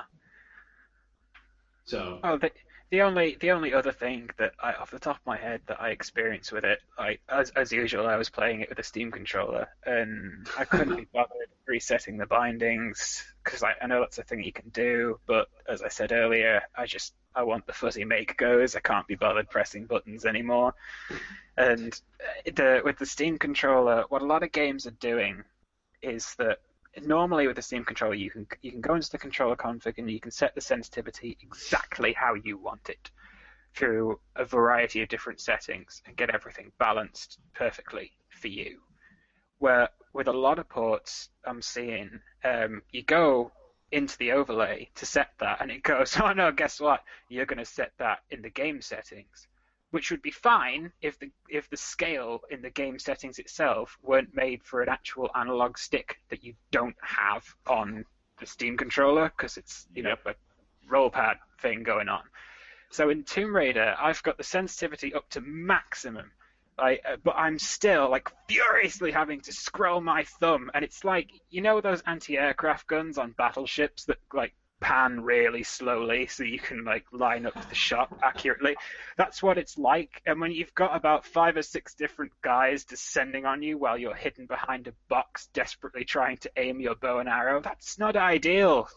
So. Oh, the, the only the only other thing that I, off the top of my head, that I experienced with it, like as as usual, I was playing it with a Steam controller, and I couldn't be bothered resetting the bindings because I, I know that's a thing you can do, but as I said earlier, I just I want the fuzzy make goes. I can't be bothered pressing buttons anymore. And the with the Steam controller, what a lot of games are doing is that normally with the Steam controller, you can you can go into the controller config and you can set the sensitivity exactly how you want it through a variety of different settings and get everything balanced perfectly for you. Where with a lot of ports, I'm seeing um, you go into the overlay to set that, and it goes, oh no, guess what? You're going to set that in the game settings, which would be fine if the if the scale in the game settings itself weren't made for an actual analog stick that you don't have on the Steam controller, because it's you know a roll pad thing going on. So in Tomb Raider, I've got the sensitivity up to maximum, like, uh, but I'm still like furiously having to scroll my thumb, and it's like you know those anti-aircraft guns on battleships that like pan really slowly so you can like line up the shot accurately. That's what it's like. And when you've got about five or six different guys descending on you while you're hidden behind a box desperately trying to aim your bow and arrow, that's not ideal.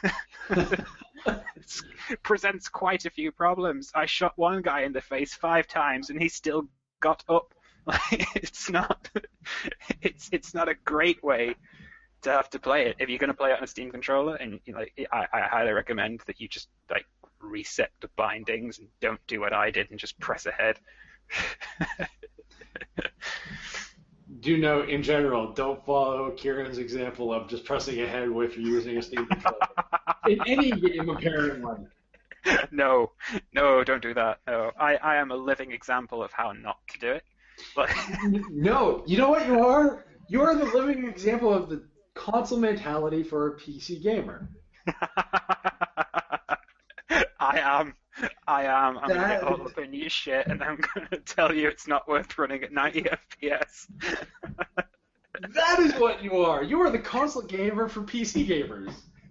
It presents quite a few problems. I shot one guy in the face five times and he still got up. It's not it's it's not a great way to have to play it. If you're going to play it on a Steam controller, and you know, like, I, I highly recommend that you just like reset the bindings and don't do what I did and just press ahead. Do note, in general, don't follow Kieran's example of just pressing ahead if you're using a Steam controller. In any game, apparently. No, no, don't do that. No, I, I am a living example of how not to do it. But No, you know what you are? You are the living example of the console mentality for a P C gamer. I am. I am. I'm going to That- get all up in your shit, and I'm going to tell you it's not worth running at ninety F P S. That is what you are. You are the console gamer for P C gamers.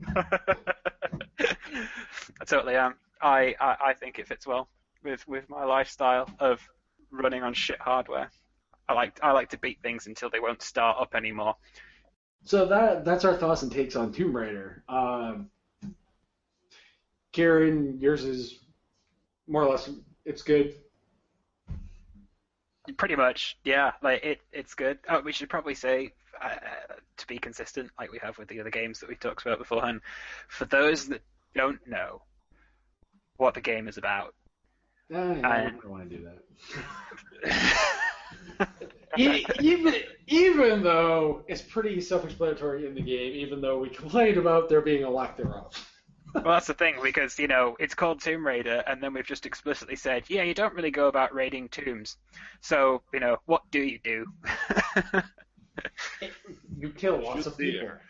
I totally am. I, I, I think it fits well with, with my lifestyle of running on shit hardware. I like I like to beat things until they won't start up anymore. So that that's our thoughts and takes on Tomb Raider. Um, Kieran, yours is more or less it's good. Pretty much, yeah. Like it, it's good. Oh, we should probably say, uh, to be consistent, like we have with the other games that we talked about beforehand, for those that don't know what the game is about. Uh, yeah, I And- don't want to do that. E- even even though it's pretty self-explanatory in the game, even though we complained about there being a lack thereof. Well, that's the thing, because, you know, it's called Tomb Raider, and then we've just explicitly said, yeah, you don't really go about raiding tombs. So, you know, what do you do? You kill lots Shoot of people. deer.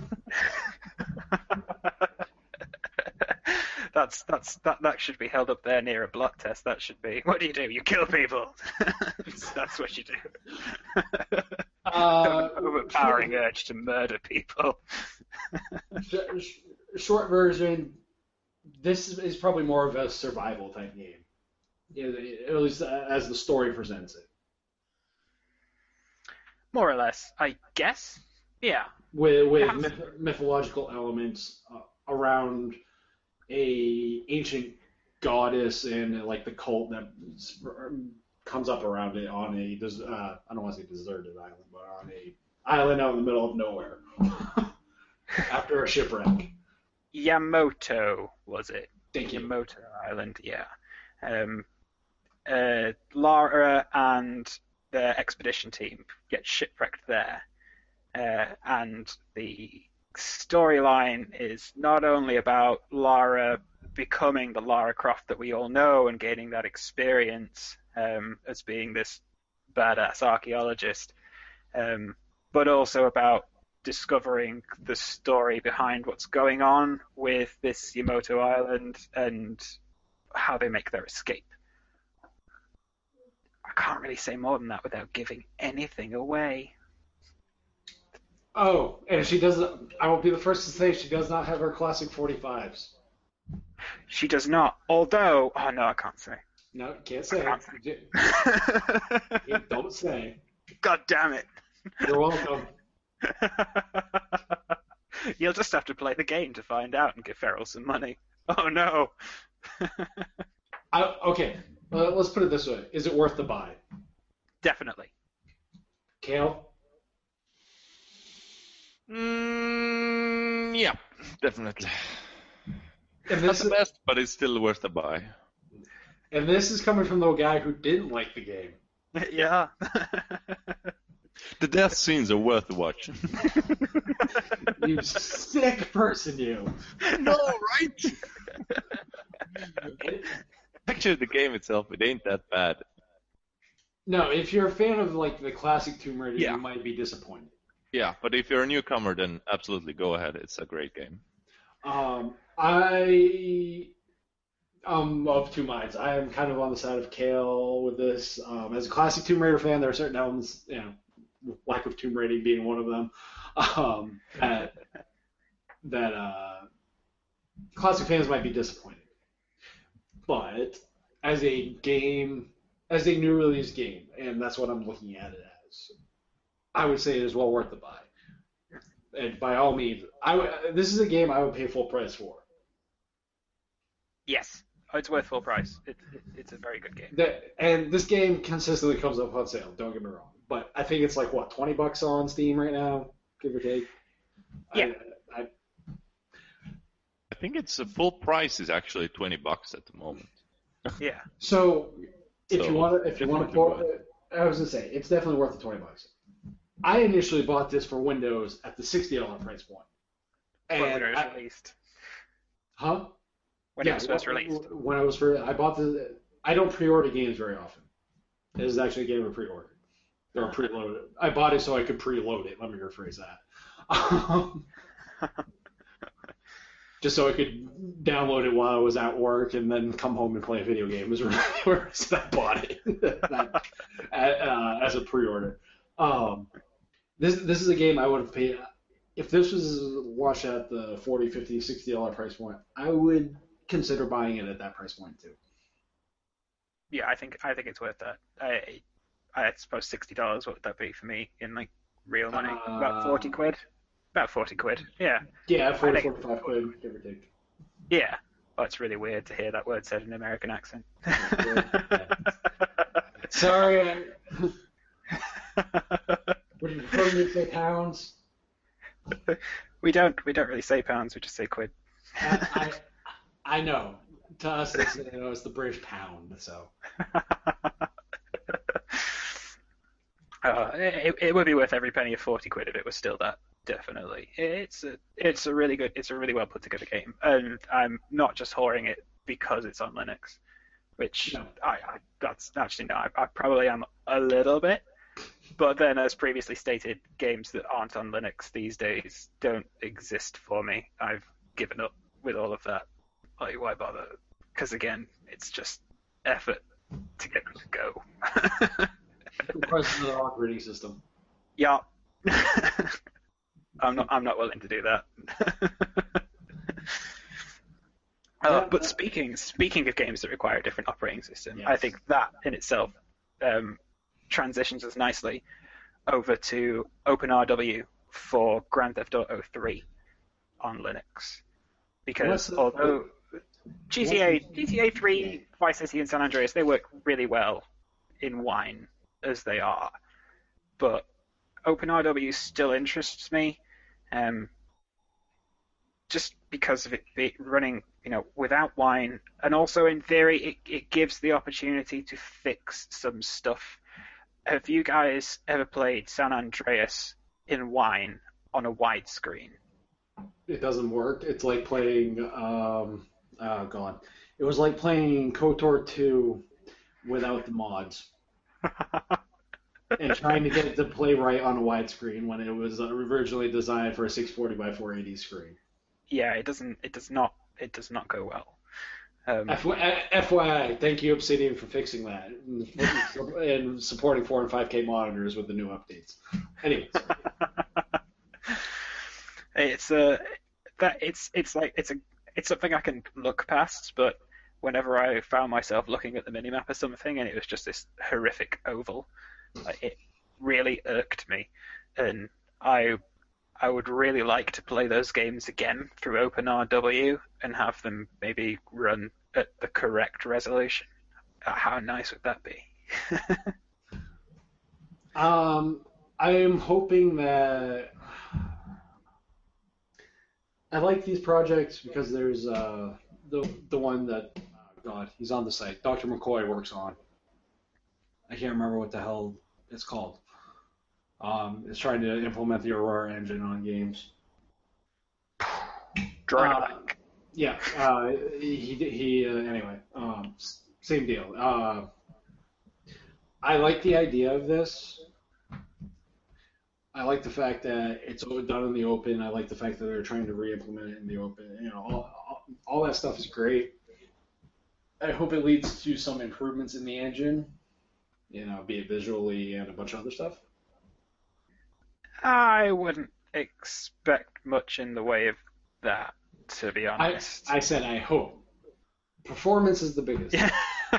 that's that's that that should be held up there near a blood test. That should be. What do you do? You kill people. that's, that's what you do. Uh, An overpowering urge to murder people. sh- sh- short version, this is, is probably more of a survival type game. Yeah, at least as the story presents it. More or less, I guess. Yeah. With with Yeah. myth- mythological elements uh, around a ancient goddess and like the cult that sp- comes up around it on a des- uh, I don't want to say deserted island, but on a island out in the middle of nowhere after a shipwreck. Yamato, was it? Thank you. Yamato Island, yeah. Um, uh, Lara and the expedition team get shipwrecked there. Uh, and the storyline is not only about Lara becoming the Lara Croft that we all know and gaining that experience um, as being this badass archaeologist, um, but also about discovering the story behind what's going on with this Yamato Island and how they make their escape. I can't really say more than that without giving anything away. Oh, and she doesn't. I will be the first to say she does not have her classic forty-fives. She does not, although... Oh, no, I can't say. No, can't say. I can't You don't say. God damn it. You're welcome. You'll just have to play the game to find out and give Ferrell some money. Oh, no. I, okay, uh, let's put it this way: is it worth the buy? Definitely. Kale? Mm, yeah, definitely. And Not this, the best, but it's still worth a buy. and this is coming from the guy who didn't like the game. Yeah. The death scenes are worth a watch. You sick person, you. No, right? Actually, the game itself, it ain't that bad. No, if you're a fan of like the classic Tomb Raider, Yeah. you might be disappointed. Yeah, but if you're a newcomer, then absolutely go ahead. It's a great game. Um, I am of two minds. I am kind of on the side of Kale with this. Um, as a classic Tomb Raider fan, there are certain elements, you know, lack of tomb raiding being one of them, um, that that uh, classic fans might be disappointed. But as a game, as a new release game, and that's what I'm looking at it as, I would say it is well worth the buy. And by all means, I w- this is a game I would pay full price for. Yes. Oh, it's worth full price. It, it, it's a very good game. That, and this game consistently comes up on sale. Don't get me wrong, but I think it's like what twenty bucks on Steam right now, give or take. Yeah. I, I, I think it's a full price is actually twenty bucks at the moment. Yeah. so if So, you want to, if you want to, definitely I was gonna say it's definitely worth the twenty bucks. I initially bought this for Windows at the sixty dollar price point. When And it was I- released. huh? When yeah, it was first when- released. When I was first, I bought the. I don't pre-order games very often. This is actually a game I pre-ordered. Or preloaded. I bought it so I could preload it. Let me rephrase that. Um, just so I could download it while I was at work and then come home and play a video game. Was really the reason I bought it uh, as a pre-order. Um, this this is a game I would have paid if this was launched at the forty, fifty, sixty dollar price point. I would consider buying it at that price point too. Yeah, I think I think it's worth that. I I suppose sixty dollars. What would that be for me in like real money? Uh, About forty quid. About forty quid. Yeah. Yeah, forty, I think- forty-five quid, give or take. Yeah. Oh, it's really weird to hear that word said in an American accent. Sorry. I... Would you prefer me to say pounds? we don't we don't really say pounds. We just say quid. I, I I know. To us, it's, you know, it's the British pound. So. Uh, it, it would be worth every penny of forty quid if it was still that. Definitely, it's a it's a really good, it's a really well put together game, and I'm not just whoring it because it's on Linux, which No. I, I that's actually no, I, I probably am a little bit, but then as previously stated, games that aren't on Linux these days don't exist for me. I've given up with all of that. Like, why bother? Because again, it's just effort to get them to go. Compress another operating system. Yeah. I'm not. I'm not willing to do that. uh, but speaking speaking of games that require a different operating system, Yes. I think that in itself um, transitions us nicely over to OpenRW for Grand Theft Auto three on Linux, because What's the- although G T A G T A three, Vice City, and San Andreas, they work really well in Wine as they are, but OpenRW still interests me, um, just because of it be running, you know, without Wine, and also in theory, it, it gives the opportunity to fix some stuff. Have you guys ever played San Andreas in Wine on a widescreen? It doesn't work. It's like playing. Um, oh god, it was like playing KOTOR two without the mods and trying to get it to play right on a widescreen when it was originally designed for a six forty by four eighty screen. Yeah, it doesn't. It does not. It does not go well. Um, F Y I, thank you Obsidian for fixing that and, and supporting four and five K monitors with the new updates. Anyways, it's a that it's it's like it's a it's something I can look past, but whenever I found myself looking at the minimap or something and it was just this horrific oval, like, it really irked me, and I I would really like to play those games again through OpenRW and have them maybe run at the correct resolution. Uh, How nice would that be? um, I am hoping that I like these projects because there's uh, the the one that oh God, he's on the site. Doctor McCoy works on. I can't remember what the hell it's called. Um, it's trying to implement the Aurora engine on games. Drawing a Uh, blank. Yeah. Uh, he he. Uh, anyway, um, s- same deal. Uh, I like the idea of this. I like the fact that it's all done in the open. I like the fact that they're trying to re-implement it in the open. You know, all, all, all that stuff is great. I hope it leads to some improvements in the engine. You know, be it visually and a bunch of other stuff. I wouldn't expect much in the way of that, to be I, honest. I said I hope. Performance is the biggest. Yeah.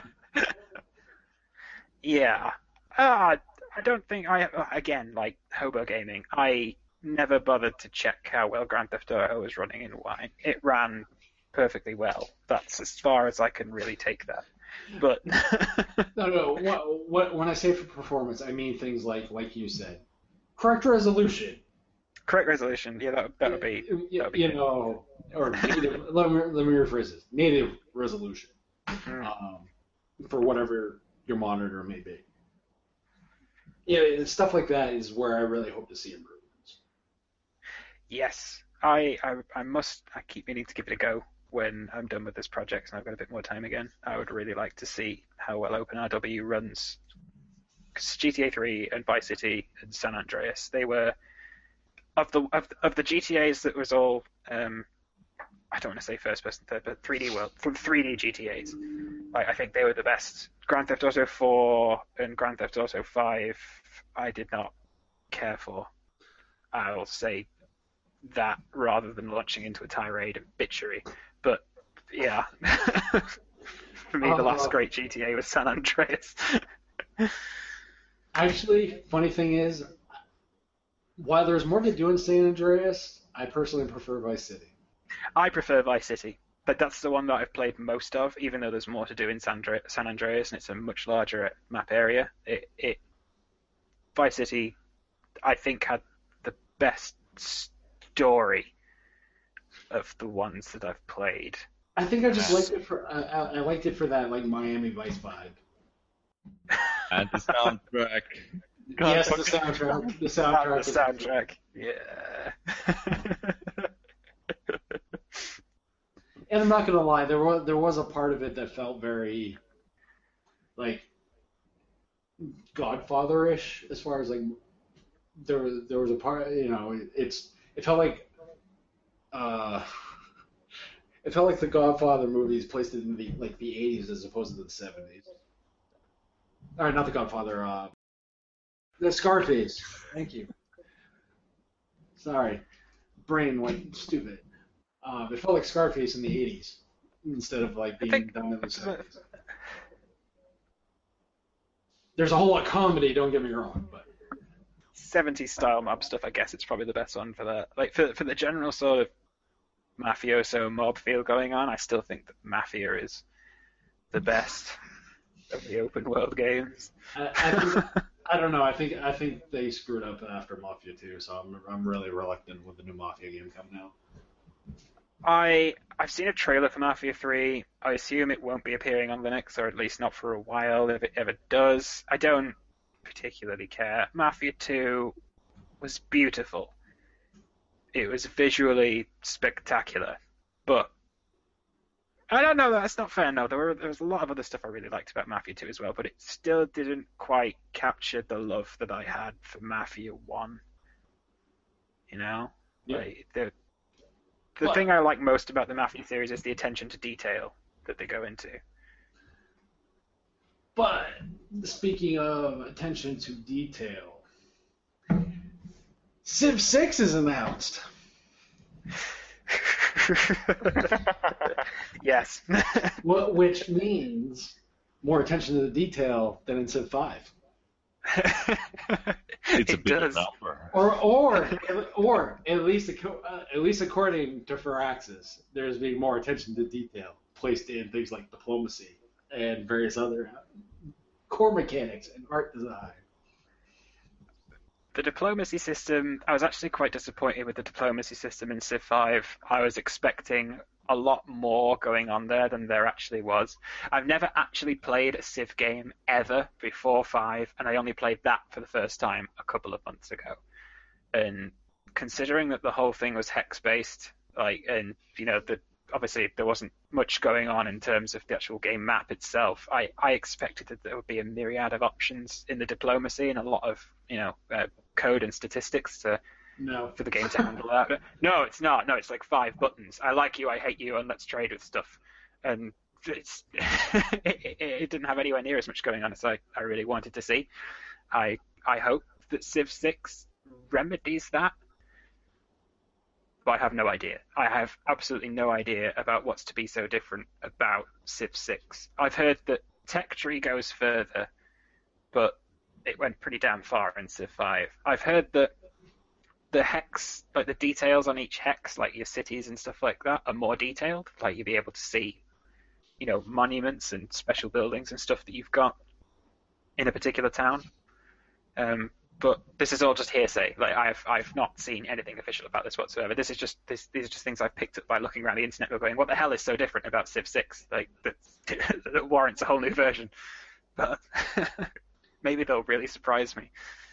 yeah. Uh, I don't think I again like Hobo Gaming. I never bothered to check how well Grand Theft Auto was running in Wine. It ran perfectly well. That's as far as I can really take that. But No, no. What, what, when I say for performance, I mean things like, like you said, correct resolution. correct resolution. Yeah, that that would be. You, that would be you good. know, or native. let me let me rephrase this. Native resolution Mm. um, for whatever your monitor may be. Yeah, stuff like that is where I really hope to see improvements. Yes, I, I I must. I keep meaning to give it a go when I'm done with this project and I've got a bit more time again. I would really like to see how well OpenRW runs. 'Cause G T A three and Vice City and San Andreas, they were of the of, of the G T As that was all um, I don't want to say first person, third, but three D world, from three D G T As. Like, I think they were the best. Grand Theft Auto four and Grand Theft Auto five, I did not care for. I'll say that rather than launching into a tirade of bitchery. But yeah, for me, the last Uh, great G T A was San Andreas. Actually, funny thing is, while there's more to do in San Andreas, I personally prefer Vice City. I prefer Vice City, but that's the one that I've played most of, even though there's more to do in San, Andre- San Andreas and it's a much larger map area. It, it Vice City, I think, had the best story of the ones that I've played. I think I just liked it for I, I I liked it for that like Miami Vice vibe. And the soundtrack. God, Yes, the fucking- soundtrack. The Oh, soundtrack. the soundtrack, yeah. And I'm not gonna lie, there was there was a part of it that felt very like Godfather-ish, as far as like there was there was a part, you know, it, it's it felt like uh it felt like the Godfather movies placed it in the like the eighties as opposed to the seventies. All right, not the Godfather, uh, the Scarface. Thank you. Sorry, brain went stupid. Um, it felt like Scarface in the eighties instead of like being think- done in the seventies. There's a whole lot of comedy, don't get me wrong, but seventies style mob stuff, I guess it's probably the best one for that. Like for for the general sort of mafioso mob feel going on, I still think that Mafia is the best of the open world games. I, I, think, I don't know. I think I think they screwed up after Mafia two, so I'm I'm really reluctant with the new Mafia game coming out. I I've seen a trailer for Mafia three. I assume it won't be appearing on Linux, or at least not for a while. If it ever does, I don't particularly care. Mafia two was beautiful. It was visually spectacular, but I don't know. That's not fair. No, there were there was a lot of other stuff I really liked about Mafia two as well, but it still didn't quite capture the love that I had for Mafia one. You know, Yeah. like the the Well- thing I like most about the Mafia series is the attention to detail that they go into. But speaking of attention to detail, Civ six is announced. Yes. Wh- Which means more attention to the detail than in Civ five. It's a it bigger does. number. Or, or, or at least, aco- uh, at least according to Firaxis, there's being more attention to detail placed in things like diplomacy and various other core mechanics and art design. The diplomacy system, I was actually quite disappointed with the diplomacy system in Civ five. I was expecting a lot more going on there than there actually was. I've never actually played a Civ game ever before five, and I only played that for the first time a couple of months ago. And considering that the whole thing was hex-based, like, and, you know, the obviously there wasn't much going on in terms of the actual game map itself. I, I expected that there would be a myriad of options in the diplomacy and a lot of, you know, uh, code and statistics to No. for the game to handle that. But no, it's not. No, it's like five buttons. I like you, I hate you, and let's trade with stuff. And it's it, it, it didn't have anywhere near as much going on as I, I really wanted to see. I I hope that Civ six remedies that. But I have no idea. I have absolutely no idea about what's to be so different about Civ six. I've heard that Tech Tree goes further, but it went pretty damn far in Civ five. I've heard that the hex, like the details on each hex, like your cities and stuff like that, are more detailed. Like you'll be able to see, you know, monuments and special buildings and stuff that you've got in a particular town. Um, but this is all just hearsay. Like I've I've not seen anything official about this whatsoever. This is just this these are just things I've picked up by looking around the internet, going, what the hell is so different about Civ six? Like that, that warrants a whole new version. But maybe they'll really surprise me.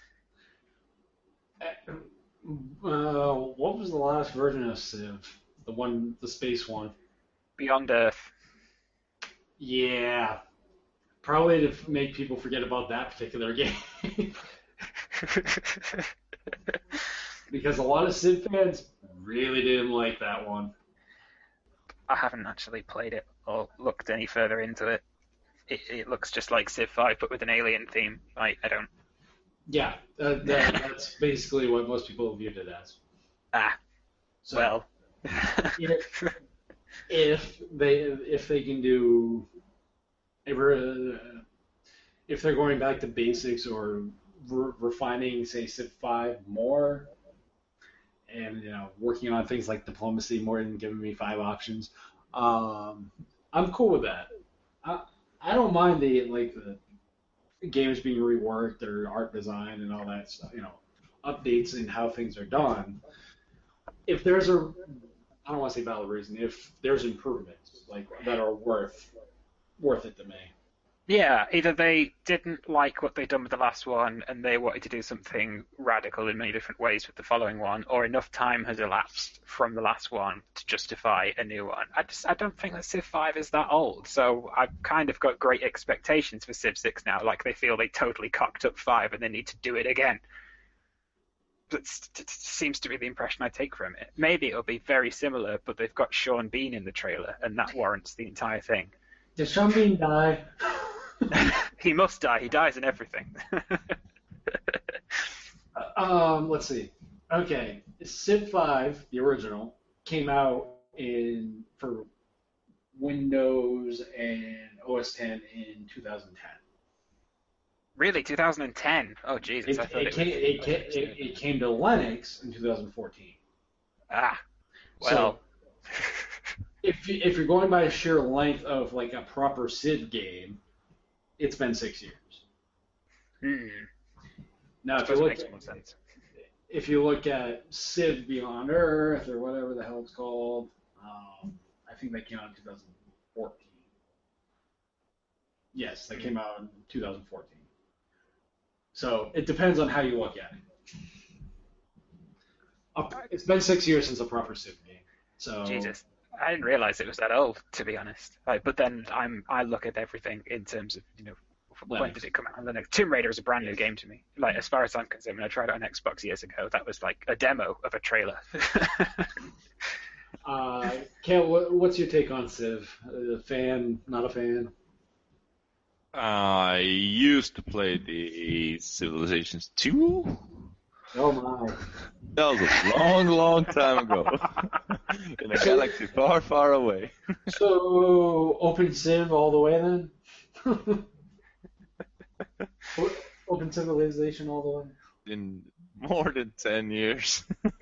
Uh, what was the last version of Civ? The one, the space one. Beyond Earth. Yeah, probably to f- make people forget about that particular game. Because a lot of Civ fans really didn't like that one. I haven't actually played it or looked any further into it. It, it looks just like Civ five, but with an alien theme. I, I don't. Yeah, uh, that, that's basically what most people viewed it as. Ah, So well. if, if they if they can do ever if they're going back to basics or re- refining, say, Civ five more, and you know working on things like diplomacy more than giving me five options, um, I'm cool with that. I I don't mind the like the games being reworked or art design and all that stuff, you know, updates in how things are done. If there's a, I don't want to say valid reason, if there's improvements like that are worth worth it to me. Yeah, either they didn't like what they'd done with the last one and they wanted to do something radical in many different ways with the following one, or enough time has elapsed from the last one to justify a new one. I just I don't think that Civ five is that old, so I've kind of got great expectations for Civ six now. Like they feel they totally cocked up five and they need to do it again. That seems to be the impression I take from it. Maybe it'll be very similar, but they've got Sean Bean in the trailer, and that warrants the entire thing. Did Sean Bean die? He must die. He dies in everything. um, let's see. Okay, Civ five, the original, came out in for Windows and O S ten in two thousand ten. Really, two thousand ten? Oh, Jesus! It, I thought it, it, came, was, it, came, it, it came to Linux in two thousand fourteen. Ah, well. So, if you, if you're going by sheer length of like a proper Civ game, it's been six years. Hmm. Now, if you look at, if you look at Civ Beyond Earth or whatever the hell it's called, um, I think that came out in two thousand fourteen. Yes, that came out in two thousand fourteen. So it depends on how you look at it. It's been six years since a proper Civ game. So Jesus, I didn't realize it was that old, to be honest. Like, but then I'm I look at everything in terms of you know when Linux. did it come out on Linux? Tomb Raider is a brand new game to me. Like as far as I'm concerned, when I tried it on Xbox years ago, that was like a demo of a trailer. uh, Kale, what, what's your take on Civ? A fan? Not a fan? I used to play the Civilizations two. Oh my! That was a long, long time ago. In a galaxy far, far away. So open Civ all the way then? Open Civilization all the way? In more than ten years.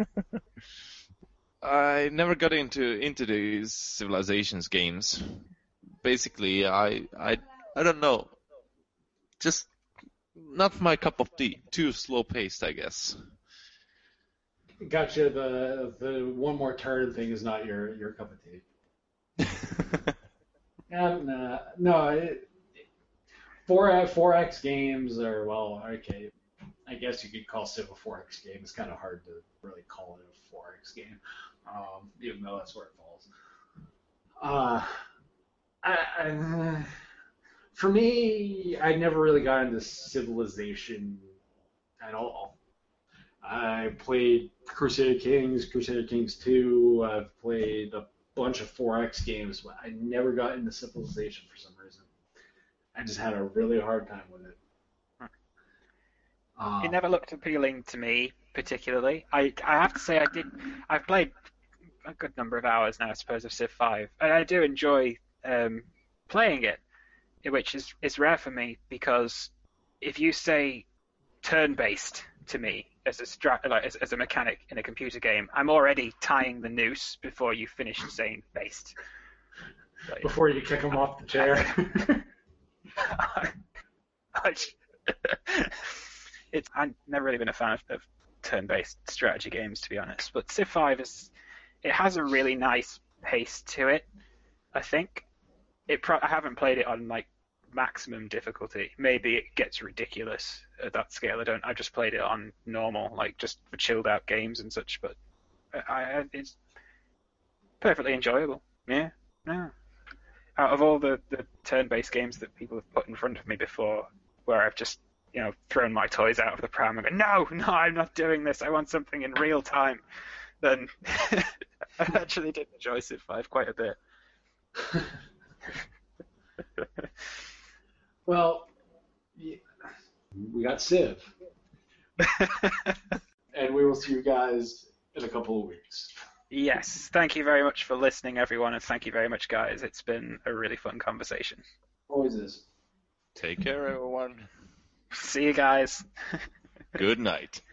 I never got into into these Civilizations games. Basically, I I I don't know. Just not my cup of tea. Too slow paced, I guess. Gotcha. The the one more turn thing is not your, your cup of tea. Yeah, nah, no, it, four four X games are well, okay. I guess you could call Civ a four X game. It's kind of hard to really call it a four X game, um, even though that's where it falls. Uh, I, I, for me, I never really got into Civilization at all. I played Crusader Kings, Crusader Kings two. I've played a bunch of four X games, but I never got into Civilization for some reason. I just had a really hard time with it. Um, It never looked appealing to me particularly. I I have to say I did. I've played a good number of hours now, I suppose, of Civ five, and I do enjoy um, playing it, which is is rare for me because if you say turn-based to me as a stra- like as, as a mechanic in a computer game, I'm already tying the noose before you finish saying based. Like, before you kick them off the chair. I, it's I've never really been a fan of, of turn-based strategy games, to be honest. But Civ five is it has a really nice pace to it. I think it. Pro- I haven't played it on like maximum difficulty. Maybe it gets ridiculous at that scale. I don't. I just played it on normal, like just for chilled out games and such. But I, I it's perfectly enjoyable. Yeah, yeah. Out of all the, the turn-based games that people have put in front of me before, where I've just you know thrown my toys out of the pram and go, no, no, I'm not doing this. I want something in real time. Then I actually did enjoy Civ five quite a bit. Well, yeah, we got Civ, and we will see you guys in a couple of weeks. Yes, thank you very much for listening, everyone, and thank you very much, guys. It's been a really fun conversation. Always is. Take care, everyone. See you guys. Good night.